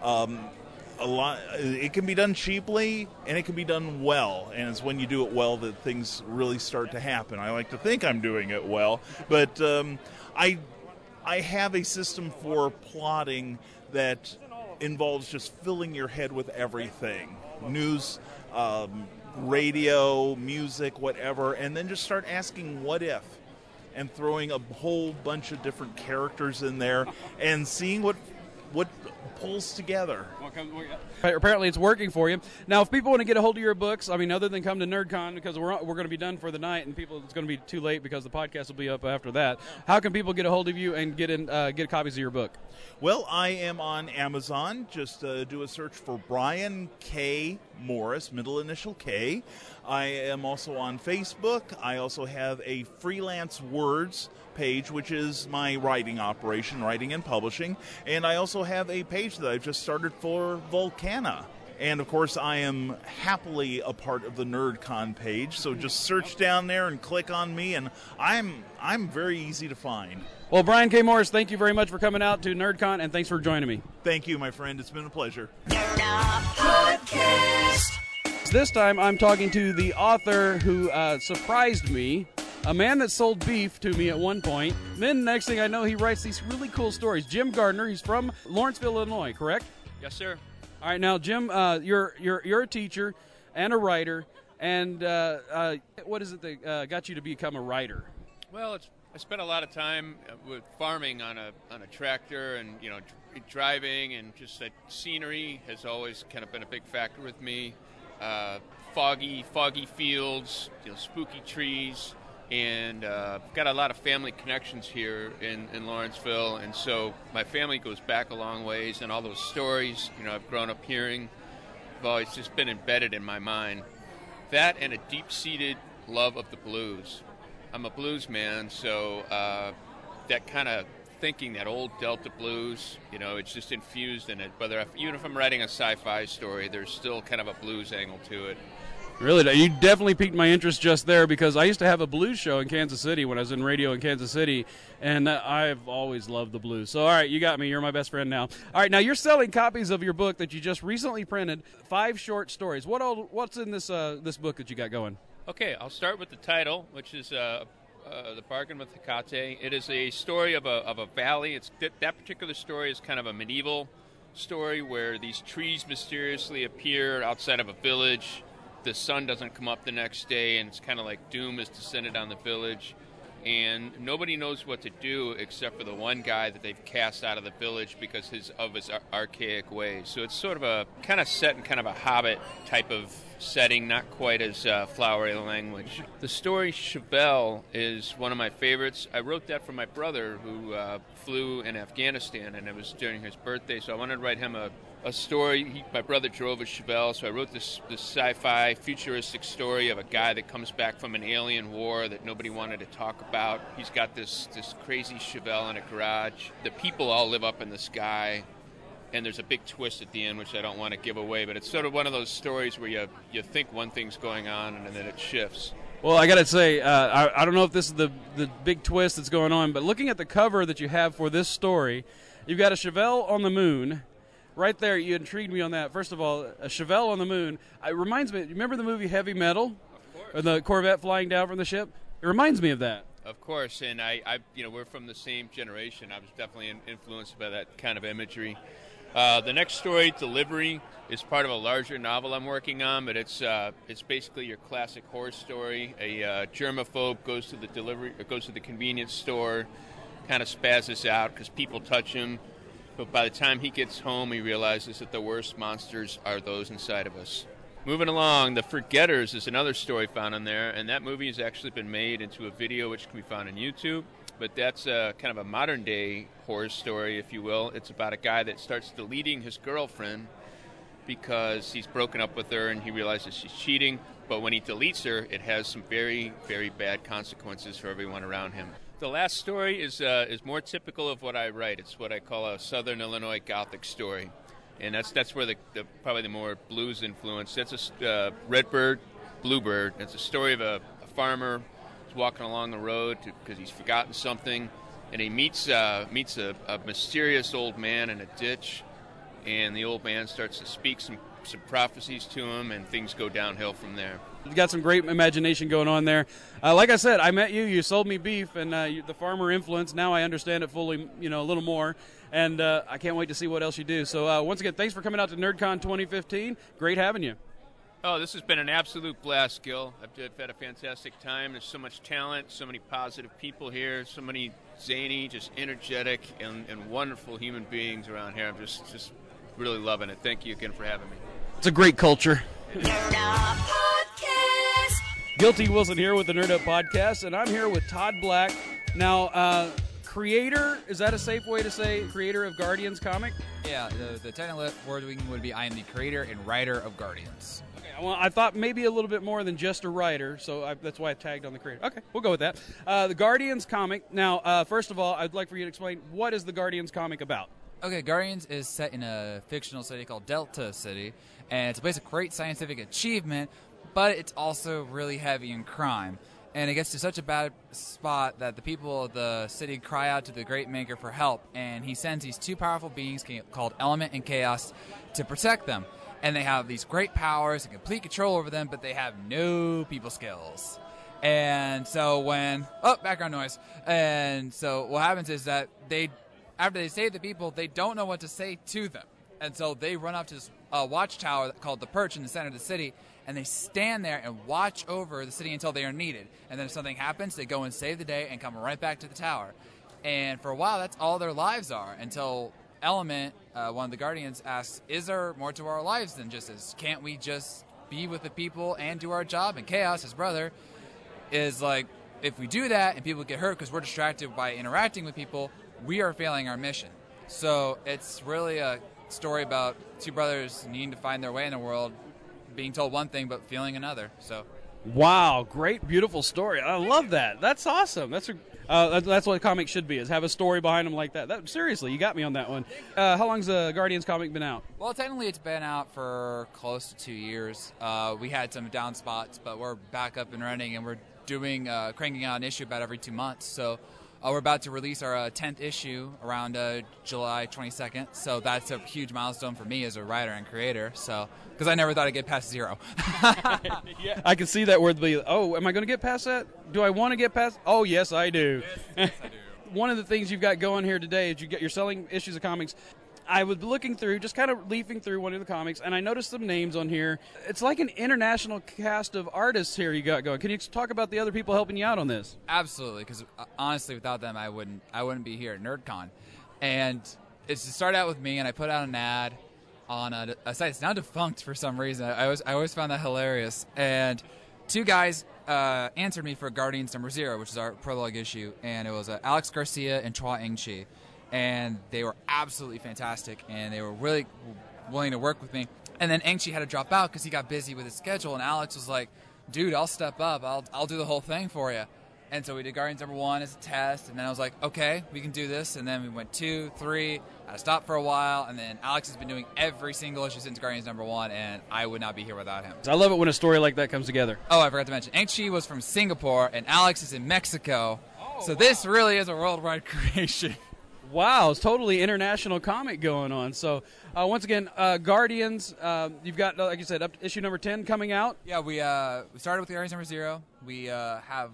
It can be done cheaply and it can be done well, and it's when you do it well that things really start to happen. I like to think I'm doing it well, but I have a system for plotting that involves just filling your head with everything. News, radio, music, whatever, and then just start asking what if, and throwing a whole bunch of different characters in there and seeing what what pulls together. Apparently it's working for you. Now, if people want to get a hold of your books, I mean, other than come to NerdCon, because we're going to be done for the night, and it's going to be too late because the podcast will be up after that, how can people get a hold of you and get copies of your book? Well, I am on Amazon. Just do a search for Brian K. Morris, middle initial K. I am also on Facebook. I also have a Freelance Words page, which is my writing operation, writing and publishing. And I also have a page that I've just started for Volcana. And, of course, I am happily a part of the NerdCon page, so just search down there and click on me, and I'm very easy to find. Well, Brian K. Morris, thank you very much for coming out to NerdCon, and thanks for joining me. Thank you, my friend. It's been a pleasure. This time I'm talking to the author who surprised me, a man that sold beef to me at one point. Then next thing I know, he writes these really cool stories. Jim Gardner, he's from Lawrenceville, Illinois, correct? Yes, sir. All right, now, Jim, you're a teacher and a writer, and what is it that got you to become a writer? Well, I spent a lot of time with farming on a tractor, and driving, and just that scenery has always kind of been a big factor with me. Foggy fields, spooky trees, and got a lot of family connections here in Lawrenceville, and so my family goes back a long ways, and all those stories, I've grown up hearing, have always just been embedded in my mind. That and a deep-seated love of the blues. I'm a blues man, so that kind of thinking, that old Delta blues, it's just infused in it. Even if I'm writing a sci-fi story, there's still kind of a blues angle to it. Really, you definitely piqued my interest just there, because I used to have a blues show in Kansas City when I was in radio in Kansas City, and I've always loved the blues. So, all right, you got me. You're my best friend now. All right, now you're selling copies of your book that you just recently printed, 5 short stories. What's in this book that you got going? Okay, I'll start with the title, which is The Bargain with Hecate. It is a story of a valley. That particular story is kind of a medieval story where these trees mysteriously appear outside of a village. The sun doesn't come up the next day, and it's kind of like doom has descended on the village. And nobody knows what to do except for the one guy that they've cast out of the village because of his archaic ways. So it's sort of a kind of set in kind of a Hobbit type of setting, not quite as flowery language. The story Chevelle is one of my favorites. I wrote that for my brother who flew in Afghanistan, and it was during his birthday, so I wanted to write him a story. My brother drove a Chevelle, so I wrote this sci-fi futuristic story of a guy that comes back from an alien war that nobody wanted to talk about. He's got this crazy Chevelle in a garage. The people all live up in the sky, and there's a big twist at the end, which I don't want to give away, but it's sort of one of those stories where you think one thing's going on, and then it shifts. Well, I got to say, I don't know if this is the big twist that's going on, but looking at the cover that you have for this story, you've got a Chevelle on the moon. Right there, you intrigued me on that. First of all, a Chevelle on the moon. It reminds me, you remember the movie Heavy Metal? Of course. Or the Corvette flying down from the ship? It reminds me of that. Of course, and I we're from the same generation. I was definitely influenced by that kind of imagery. The next story, Delivery, is part of a larger novel I'm working on, but it's basically your classic horror story. A germaphobe goes to the convenience store, kind of spazzes out because people touch him. But by the time he gets home, he realizes that the worst monsters are those inside of us. Moving along, The Forgetters is another story found in there, and that movie has actually been made into a video which can be found on YouTube. But that's kind of a modern-day horror story, if you will. It's about a guy that starts deleting his girlfriend because he's broken up with her and he realizes she's cheating. But when he deletes her, it has some very, very bad consequences for everyone around him. The last story is more typical of what I write. It's what I call a Southern Illinois Gothic story, and that's where probably the more blues influence. That's a Redbird, Bluebird. It's a story of a farmer who's walking along the road because he's forgotten something, and he meets a mysterious old man in a ditch, and the old man starts to speak some prophecies to him, and things go downhill from there. You got some great imagination going on there. Like I said, I met you. You sold me beef, and the farmer influence. Now I understand it fully, a little more. And I can't wait to see what else you do. So once again, thanks for coming out to NerdCon 2015. Great having you. Oh, this has been an absolute blast, Gil. I've had a fantastic time. There's so much talent, so many positive people here, so many zany, just energetic, and wonderful human beings around here. I'm just really loving it. Thank you again for having me. It's a great culture. Guilty Wilson here with the Nerd Up Podcast, and I'm here with Todd Black. Now, creator, is that a safe way to say creator of Guardians comic? Yeah, the technical wording would be I am the creator and writer of Guardians. Okay, well, I thought maybe a little bit more than just a writer, so that's why I tagged on the creator. Okay, we'll go with that. The Guardians comic. Now, first of all, I'd like for you to explain, what is the Guardians comic about? Okay, Guardians is set in a fictional city called Delta City, and it's a place of great scientific achievement, but it's also really heavy in crime. And it gets to such a bad spot that the people of the city cry out to the Great Maker for help, and he sends these two powerful beings called Element and Chaos to protect them. And they have these great powers and complete control over them, but they have no people skills. And so background noise. And so what happens is that after they save the people, they don't know what to say to them. And so they run up to this watchtower called the Perch in the center of the city, and they stand there and watch over the city until they are needed. And then if something happens, they go and save the day and come right back to the tower. And for a while, that's all their lives are, until Element, one of the Guardians, asks, is there more to our lives than just this? Can't we just be with the people and do our job? And Chaos, his brother, is like, if we do that and people get hurt because we're distracted by interacting with people, we are failing our mission. So it's really a story about two brothers needing to find their way in the world, being told one thing but feeling another. So, wow, great, beautiful story. I love that. That's awesome. That's what a comic should be, is have a story behind them like that. Seriously, you got me on that one. How long's the Guardians comic been out? Well, technically it's been out for close to 2 years. We had some down spots, but we're back up and running, and we're doing cranking out an issue about every 2 months. So we're about to release our 10th issue around July 22nd. So that's a huge milestone for me as a writer and creator. So, because I never thought I'd get past 0. Yeah, I can see that word. Oh, am I going to get past that? Do I want to get past? Oh, yes, I do. Yes, I do. One of the things you've got going here today is you're selling issues of comics. I was looking through, just kind of leafing through one of the comics, and I noticed some names on here. It's like an international cast of artists here you got going. Can you talk about the other people helping you out on this? Absolutely, because honestly, without them, I wouldn't be here at NerdCon. And it's to start out with me, and I put out an ad on a site that's now defunct for some reason. I always found that hilarious. And two guys answered me for Guardians number 0, which is our prologue issue, and it was Alex Garcia and Chua Ing-chi. And they were absolutely fantastic, and they were really willing to work with me. And then Ing-chi had to drop out because he got busy with his schedule, and Alex was like, dude, I'll step up. I'll do the whole thing for you. And so we did Guardians number 1 as a test, and then I was like, okay, we can do this. And then we went 2, 3, I stopped for a while, and then Alex has been doing every single issue since Guardians number 1, and I would not be here without him. I love it when a story like that comes together. Oh, I forgot to mention, Ing-chi was from Singapore, and Alex is in Mexico. So this really is a worldwide creation. Wow, it's totally international comic going on. So, once again, Guardians, you've got, like you said, up to issue number 10 coming out. Yeah, we started with Guardians number 0. We have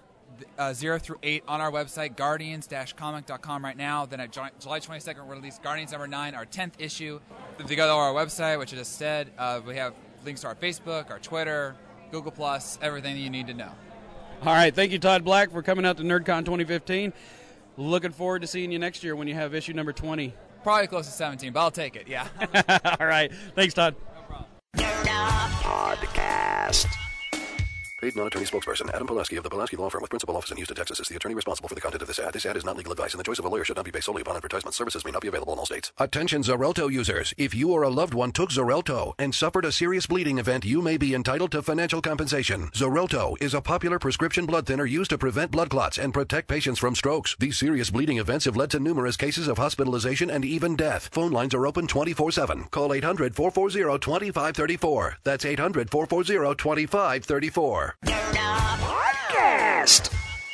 0 through 8 on our website, guardians-comic.com right now. Then at July 22nd, we're release Guardians number 9, our 10th issue. If you go to our website, which I just said, we have links to our Facebook, our Twitter, Google+, everything you need to know. All right, thank you, Todd Black, for coming out to NerdCon 2015. Looking forward to seeing you next year when you have issue number 20. Probably close to 17, but I'll take it, yeah. All right. Thanks, Todd. No problem. Podcast. Paid non-attorney spokesperson Adam Pulaski of the Pulaski Law Firm with principal office in Houston, Texas is the attorney responsible for the content of this ad. This ad is not legal advice, and the choice of a lawyer should not be based solely upon advertisement. Services may not be available in all states. Attention Xarelto users. If you or a loved one took Xarelto and suffered a serious bleeding event, you may be entitled to financial compensation. Xarelto is a popular prescription blood thinner used to prevent blood clots and protect patients from strokes. These serious bleeding events have led to numerous cases of hospitalization and even death. Phone lines are open 24/7. Call 800-440-2534. That's 800-440-2534. Podcast.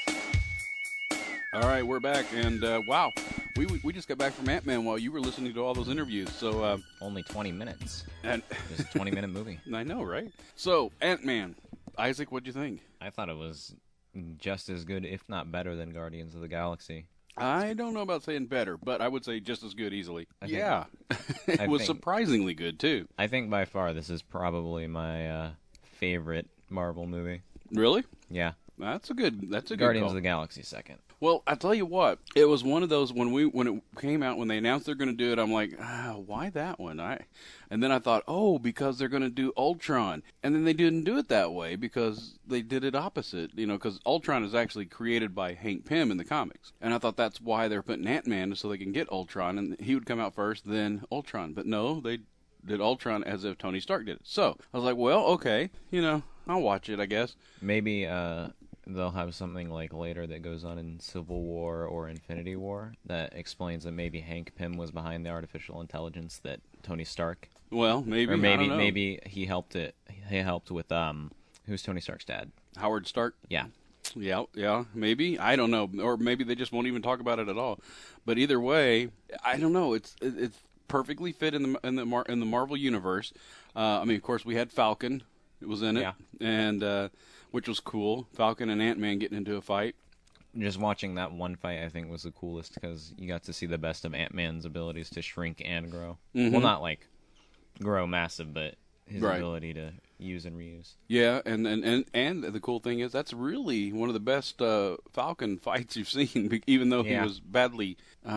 All right, we're back, and wow, we just got back from Ant-Man while you were listening to all those interviews. So only 20 minutes, and it's a 20-minute movie. I know, right? So Ant-Man, Isaac, what'd you think? I thought it was just as good, if not better, than Guardians of the Galaxy. I don't know about saying better, but I would say just as good easily. I think- Yeah. It was surprisingly good, too. I think by far this is probably my favorite Marvel movie. Really? Yeah. That's a good Guardians call. of the Galaxy second. Well, I tell you what, it was one of those when it came out, when they announced they're going to do it, I'm like, why that one? And then I thought, because they're going to do Ultron, and then they didn't do it that way because they did it opposite, because Ultron is actually created by Hank Pym in the comics, and I thought that's why they're putting Ant-Man so they can get Ultron, and he would come out first, then Ultron, but no, they did Ultron as if Tony Stark did it. So I was like, well, okay, I'll watch it, I guess. Maybe they'll have something like later that goes on in Civil War or Infinity War that explains that maybe Hank Pym was behind the artificial intelligence that Tony Stark. Well, maybe. Or maybe I don't know. maybe he helped it. He helped with who's Tony Stark's dad? Howard Stark. Yeah. Yeah, maybe. I don't know, or maybe they just won't even talk about it at all. But either way, I don't know. It's perfectly fit in the Marvel universe. I mean, of course, we had Falcon. It was in it, Yeah. and which was cool. Falcon and Ant-Man getting into a fight. Just watching that one fight, I think, was the coolest because you got to see the best of Ant-Man's abilities to shrink and grow. Mhm. Well, not like grow massive, but his Right. ability to use and reuse. Yeah, and the cool thing is that's really one of the best Falcon fights you've seen, even though he Yeah. was badly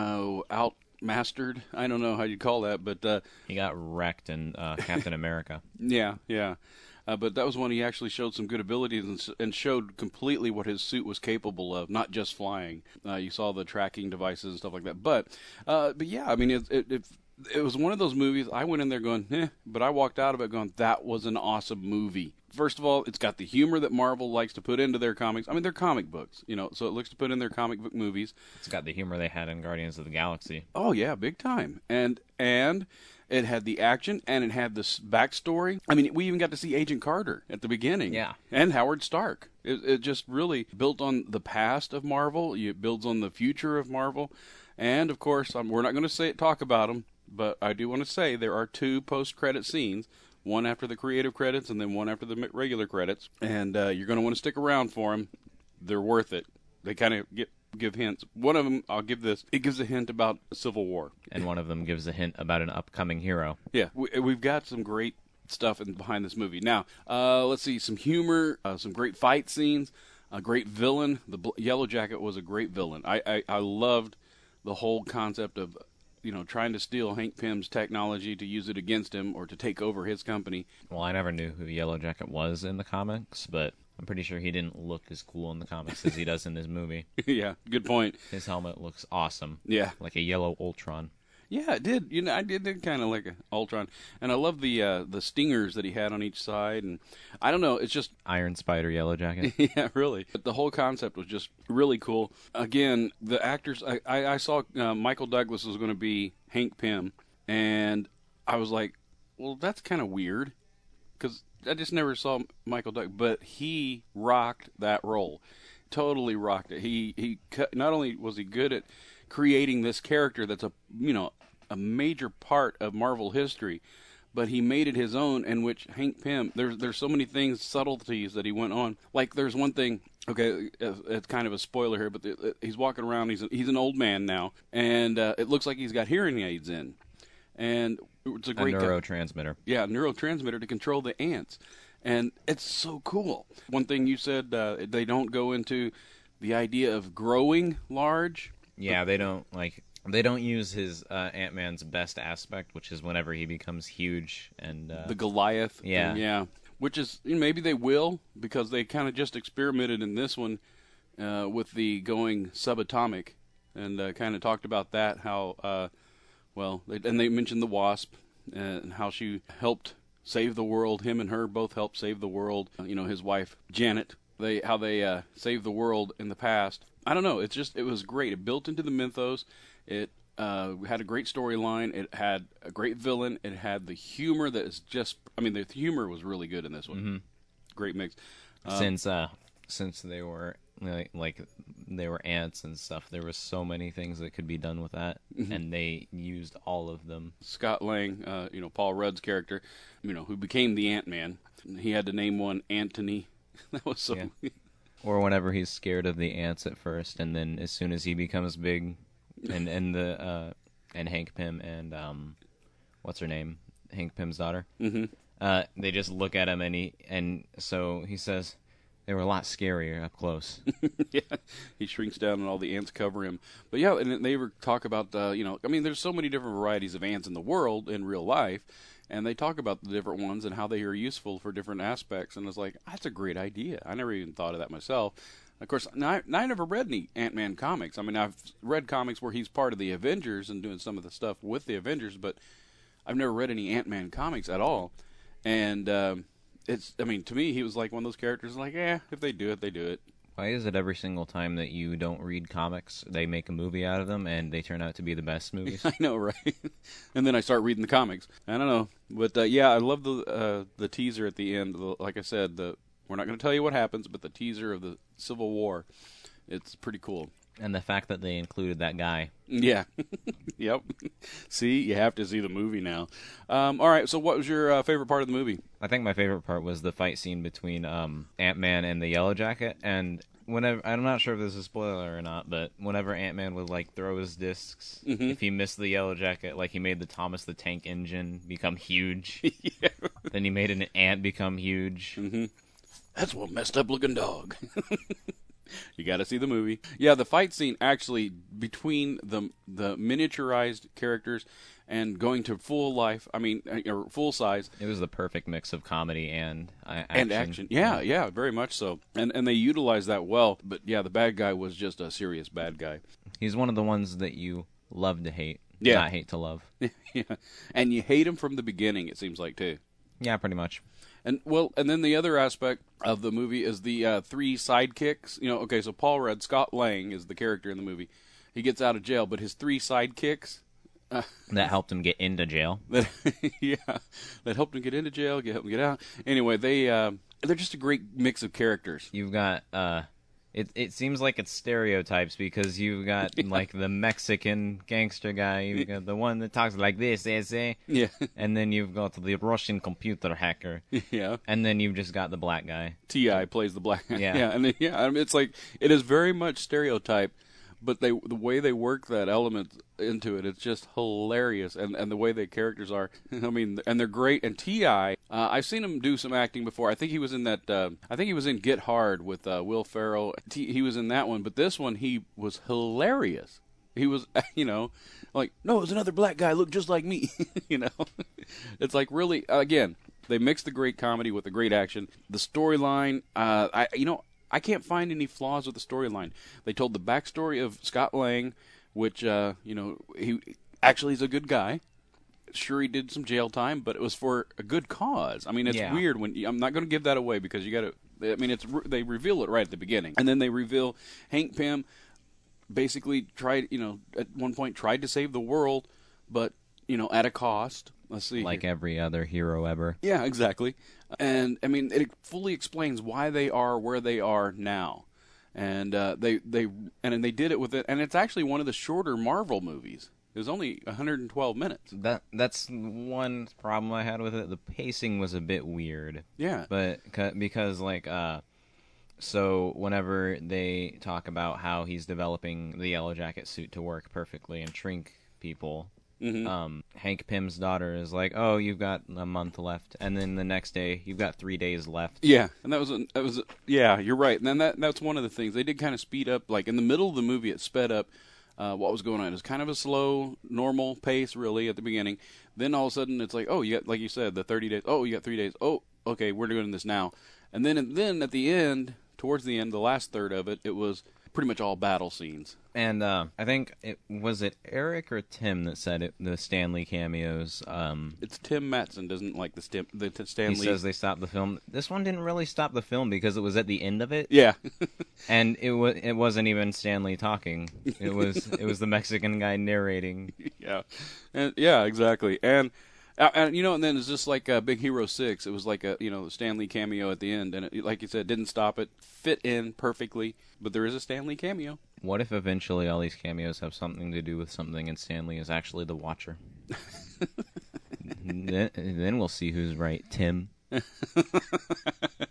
outmastered. I don't know how you'd call that, but he got wrecked in Captain America. Yeah. But that was when he actually showed some good abilities and showed completely what his suit was capable of, not just flying. You saw the tracking devices and stuff like that. But yeah, I mean, it was one of those movies. I went in there going, but I walked out of it going, that was an awesome movie. First of all, it's got the humor that Marvel likes to put into their comics. I mean, they're comic books, so it looks to put in their comic book movies. It's got the humor they had in Guardians of the Galaxy. Oh yeah, big time. And it had the action, and it had this backstory. I mean, we even got to see Agent Carter at the beginning. Yeah. And Howard Stark. It just really built on the past of Marvel. It builds on the future of Marvel. And, of course, we're not going to talk about them, but I do want to say there are 2 post-credit scenes, one after the creative credits and then one after the regular credits. And you're going to want to stick around for them. They're worth it. They kind of give hints. One of them, I'll give this, it gives a hint about Civil War. And one of them gives a hint about an upcoming hero. Yeah, we've got some great stuff behind this movie. Now, let's see, some humor, some great fight scenes, a great villain. The Yellow Jacket was a great villain. I loved the whole concept of, trying to steal Hank Pym's technology to use it against him or to take over his company. Well, I never knew who Yellow Jacket was in the comics, but I'm pretty sure he didn't look as cool in the comics as he does in this movie. Yeah, good point. His helmet looks awesome. Yeah. Like a yellow Ultron. Yeah, it did. I did kind of like an Ultron. And I love the stingers that he had on each side. And I don't know, it's just... Iron Spider, Yellow Jacket. Yeah, really. But the whole concept was just really cool. Again, the actors... I saw Michael Douglas was going to be Hank Pym. And I was like, well, that's kind of weird. Because I just never saw Michael Douglas. But he rocked that role. Totally rocked it. He not only was he good at creating this character that's a major part of Marvel history, but he made it his own, in which Hank Pym, there's so many things, subtleties that he went on. Like there's one thing, okay, it's kind of a spoiler here, but he's walking around, he's an old man now, and it looks like he's got hearing aids in. And it's a great neurotransmitter. Yeah, neurotransmitter to control the ants. And it's so cool. One thing you said, they don't go into the idea of growing large. Yeah, they don't use his Ant-Man's best aspect, which is whenever he becomes huge and the Goliath. Yeah, yeah. Which is maybe they will, because they kind of just experimented in this one with the going subatomic, and kind of talked about that. How they mentioned the Wasp and how she helped save the world. Him and her both helped save the world. His wife Janet. How they saved the world in the past. I don't know. It was great. It built into the mythos. It had a great storyline. It had a great villain. It had the humor that is just... I mean, the humor was really good in this one. Mm-hmm. Great mix. Since they were like they were ants and stuff, there was so many things that could be done with that, and they used all of them. Scott Lang, Paul Rudd's character, who became the Ant-Man, he had to name one Anthony. That was so... Yeah. Or whenever he's scared of the ants at first, and then as soon as he becomes big, and Hank Pym and what's her name, Hank Pym's daughter, they just look at him, and so he says they were a lot scarier up close. Yeah, he shrinks down and all the ants cover him. But yeah, and they talk about there's so many different varieties of ants in the world in real life. And they talk about the different ones and how they are useful for different aspects. And it's like, that's a great idea. I never even thought of that myself. Of course, I never read any Ant-Man comics. I mean, I've read comics where he's part of the Avengers and doing some of the stuff with the Avengers, but I've never read any Ant-Man comics at all. And to me, he was like one of those characters like, if they do it, they do it. Why is it every single time that you don't read comics, they make a movie out of them, and they turn out to be the best movies? I know, right? And then I start reading the comics. I don't know. But, I love the teaser at the end. Like I said, we're not going to tell you what happens, but the teaser of the Civil War, it's pretty cool. And the fact that they included that guy. Yeah. Yep. See, you have to see the movie now. All right, so what was your favorite part of the movie? I think my favorite part was the fight scene between Ant-Man and the Yellow Jacket. And whenever, I'm not sure if this is a spoiler or not, but whenever Ant-Man would throw his discs, if he missed the Yellow Jacket, he made the Thomas the Tank Engine become huge. Yeah. Then he made an ant become huge. That's one messed up looking dog. You got to see the movie. Yeah, the fight scene actually between the miniaturized characters and going to full life, or full size. It was the perfect mix of comedy and action. And action. Yeah, very much so. And they utilized that well. But yeah, the bad guy was just a serious bad guy. He's one of the ones that you love to hate, not hate to love. Yeah, and you hate him from the beginning, it seems like, too. Yeah, pretty much. And then the other aspect of the movie is the three sidekicks. So Paul Rudd, Scott Lang is the character in the movie. He gets out of jail, but his three sidekicks that helped him get into jail. That helped him get into jail, helped him get out. Anyway, they're just a great mix of characters. You've got it seems like it's stereotypes because you've got the Mexican gangster guy, you've got the one that talks like this, yeah, and then you've got the Russian computer hacker, yeah, and then you've just got the black guy. T.I. plays the black guy, yeah, and then, it's like it is very much stereotype, but the way they work that element into it, it's just hilarious, and the way the characters are, and they're great. And T.I., I've seen him do some acting before. I think he was in that. I think he was in Get Hard with Will Ferrell. He was in that one, but this one he was hilarious. He was, no, it's another black guy, look just like me. It's like really, again, they mix the great comedy with the great action. The storyline, I can't find any flaws with the storyline. They told the backstory of Scott Lang, which, he actually is a good guy. Sure, he did some jail time, but it was for a good cause. It's weird when I'm not going to give that away because you got to. They reveal it right at the beginning, and then they reveal Hank Pym basically tried, at one point tried to save the world, but at a cost. Let's see. Like every other hero ever. Yeah, exactly. And it fully explains why they are where they are now, and they did it with it, and it's actually one of the shorter Marvel movies. It was only 112 minutes. That's one problem I had with it. The pacing was a bit weird. Yeah. But because so whenever they talk about how he's developing the Yellow Jacket suit to work perfectly and shrink people. Hank Pym's daughter is like, "Oh, you've got a month left," and then the next day you've got 3 days left. Yeah, and that was yeah, you're right. And then that's one of the things they did kind of speed up. Like in the middle of the movie, it sped up. What was going on? It was kind of a slow, normal pace, really, at the beginning. Then all of a sudden, it's like, oh, you got, like you said, the 30 days. Oh, you got 3 days. Oh, okay, we're doing this now. And then at the end, towards the end, the last third of it, it was pretty much all battle scenes. And I think was it Eric or Tim that said it, the Stan Lee cameos. It's Tim Matheson doesn't like the Stan Lee. He says they stopped the film. This one didn't really stop the film because it was at the end of it. Yeah, and it wasn't even Stan Lee talking. It was the Mexican guy narrating. Yeah, and yeah, exactly. And and then it's just like Big Hero 6. It was like a Stan Lee cameo at the end, and it, like you said, didn't stop it, fit in perfectly. But there is a Stan Lee cameo. What if eventually all these cameos have something to do with something, and Stan Lee is actually the Watcher? Then we'll see who's right, Tim.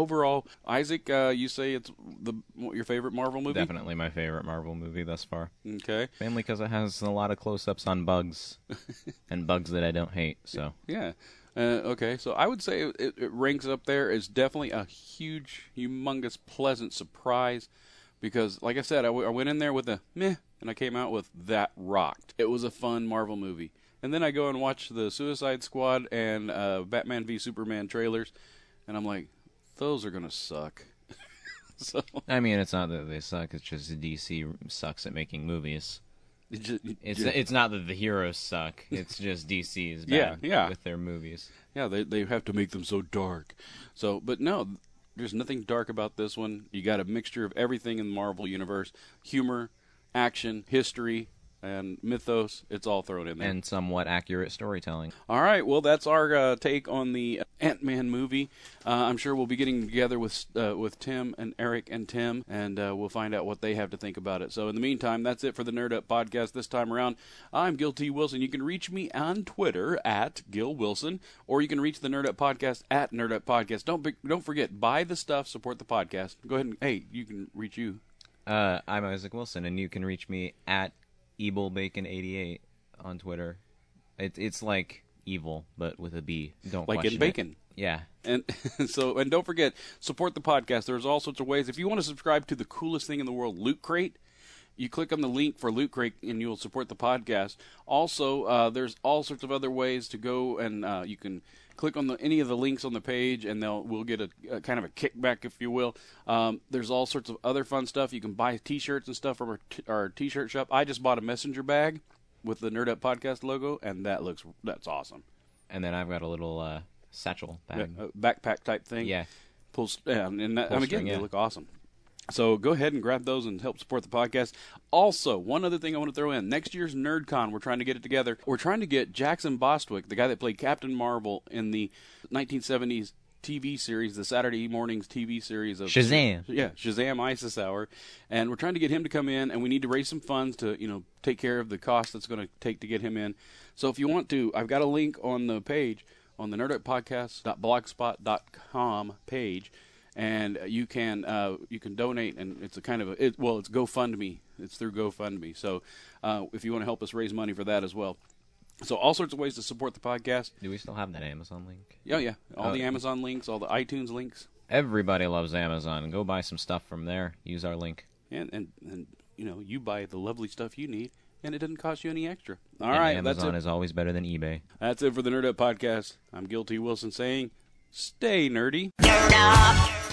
overall, Isaac, you say it's your favorite Marvel movie? Definitely my favorite Marvel movie thus far. Okay. Mainly because it has a lot of close-ups on bugs, and bugs that I don't hate, so. Yeah. Okay, so I would say it ranks up there as definitely a huge, humongous, pleasant surprise because, like I said, I went in there with a meh, and I came out with that rocked. It was a fun Marvel movie. And then I go and watch the Suicide Squad and Batman v Superman trailers, and I'm like, those are going to suck. So I mean, it's not that they suck, it's just DC sucks at making movies. It's not that the heroes suck. It's just DC is bad with their movies. Yeah, they have to make them so dark. So, but no, there's nothing dark about this one. You got a mixture of everything in the Marvel universe: humor, action, history, and mythos. It's all thrown in there. And somewhat accurate storytelling. All right, well, that's our take on the Ant-Man movie. I'm sure we'll be getting together with Tim and Eric and Tim, and we'll find out what they have to think about it. So in the meantime, that's it for the Nerd Up Podcast this time around. I'm Gil T. Wilson. You can reach me on Twitter at Gil Wilson, or you can reach the Nerd Up Podcast at Nerd Up Podcast. Don't forget, buy the stuff, support the podcast. Go ahead and, hey, you can reach you. I'm Isaac Wilson, and you can reach me at EvilBacon88 on Twitter. It's like evil, but with a B. Don't like question in bacon. It. Yeah. And and don't forget, support the podcast. There's all sorts of ways. If you want to subscribe to the coolest thing in the world, Loot Crate, you click on the link for Loot Crate and you'll support the podcast. Also, there's all sorts of other ways to go, and you can click on any of the links on the page, and we'll get a kind of a kickback, if you will. There's all sorts of other fun stuff. You can buy T-shirts and stuff from our T-shirt shop. I just bought a messenger bag with the Nerd Up Podcast logo, and that's awesome. And then I've got a little satchel bag, backpack type thing. Yeah, again, they look awesome. So go ahead and grab those and help support the podcast. Also, one other thing I want to throw in. Next year's NerdCon, we're trying to get it together. We're trying to get Jackson Bostwick, the guy that played Captain Marvel in the 1970s TV series, the Saturday mornings TV series of Shazam. Yeah, Shazam ISIS Hour. And we're trying to get him to come in, and we need to raise some funds to, take care of the cost that's going to take to get him in. So if you want to, I've got a link on the page, on the nerdupodcast.blogspot.com page. And you can donate, and it's it's GoFundMe. It's through GoFundMe. So if you want to help us raise money for that as well. So all sorts of ways to support the podcast. Do we still have that Amazon link? Yeah. All the Amazon links, all the iTunes links. Everybody loves Amazon. Go buy some stuff from there. Use our link. And you buy the lovely stuff you need, and it doesn't cost you any extra. All and right, Amazon that's it. is always better than eBay. That's it for the Nerd Up Podcast. I'm Gil T. Wilson saying, stay nerdy. Nerd Up.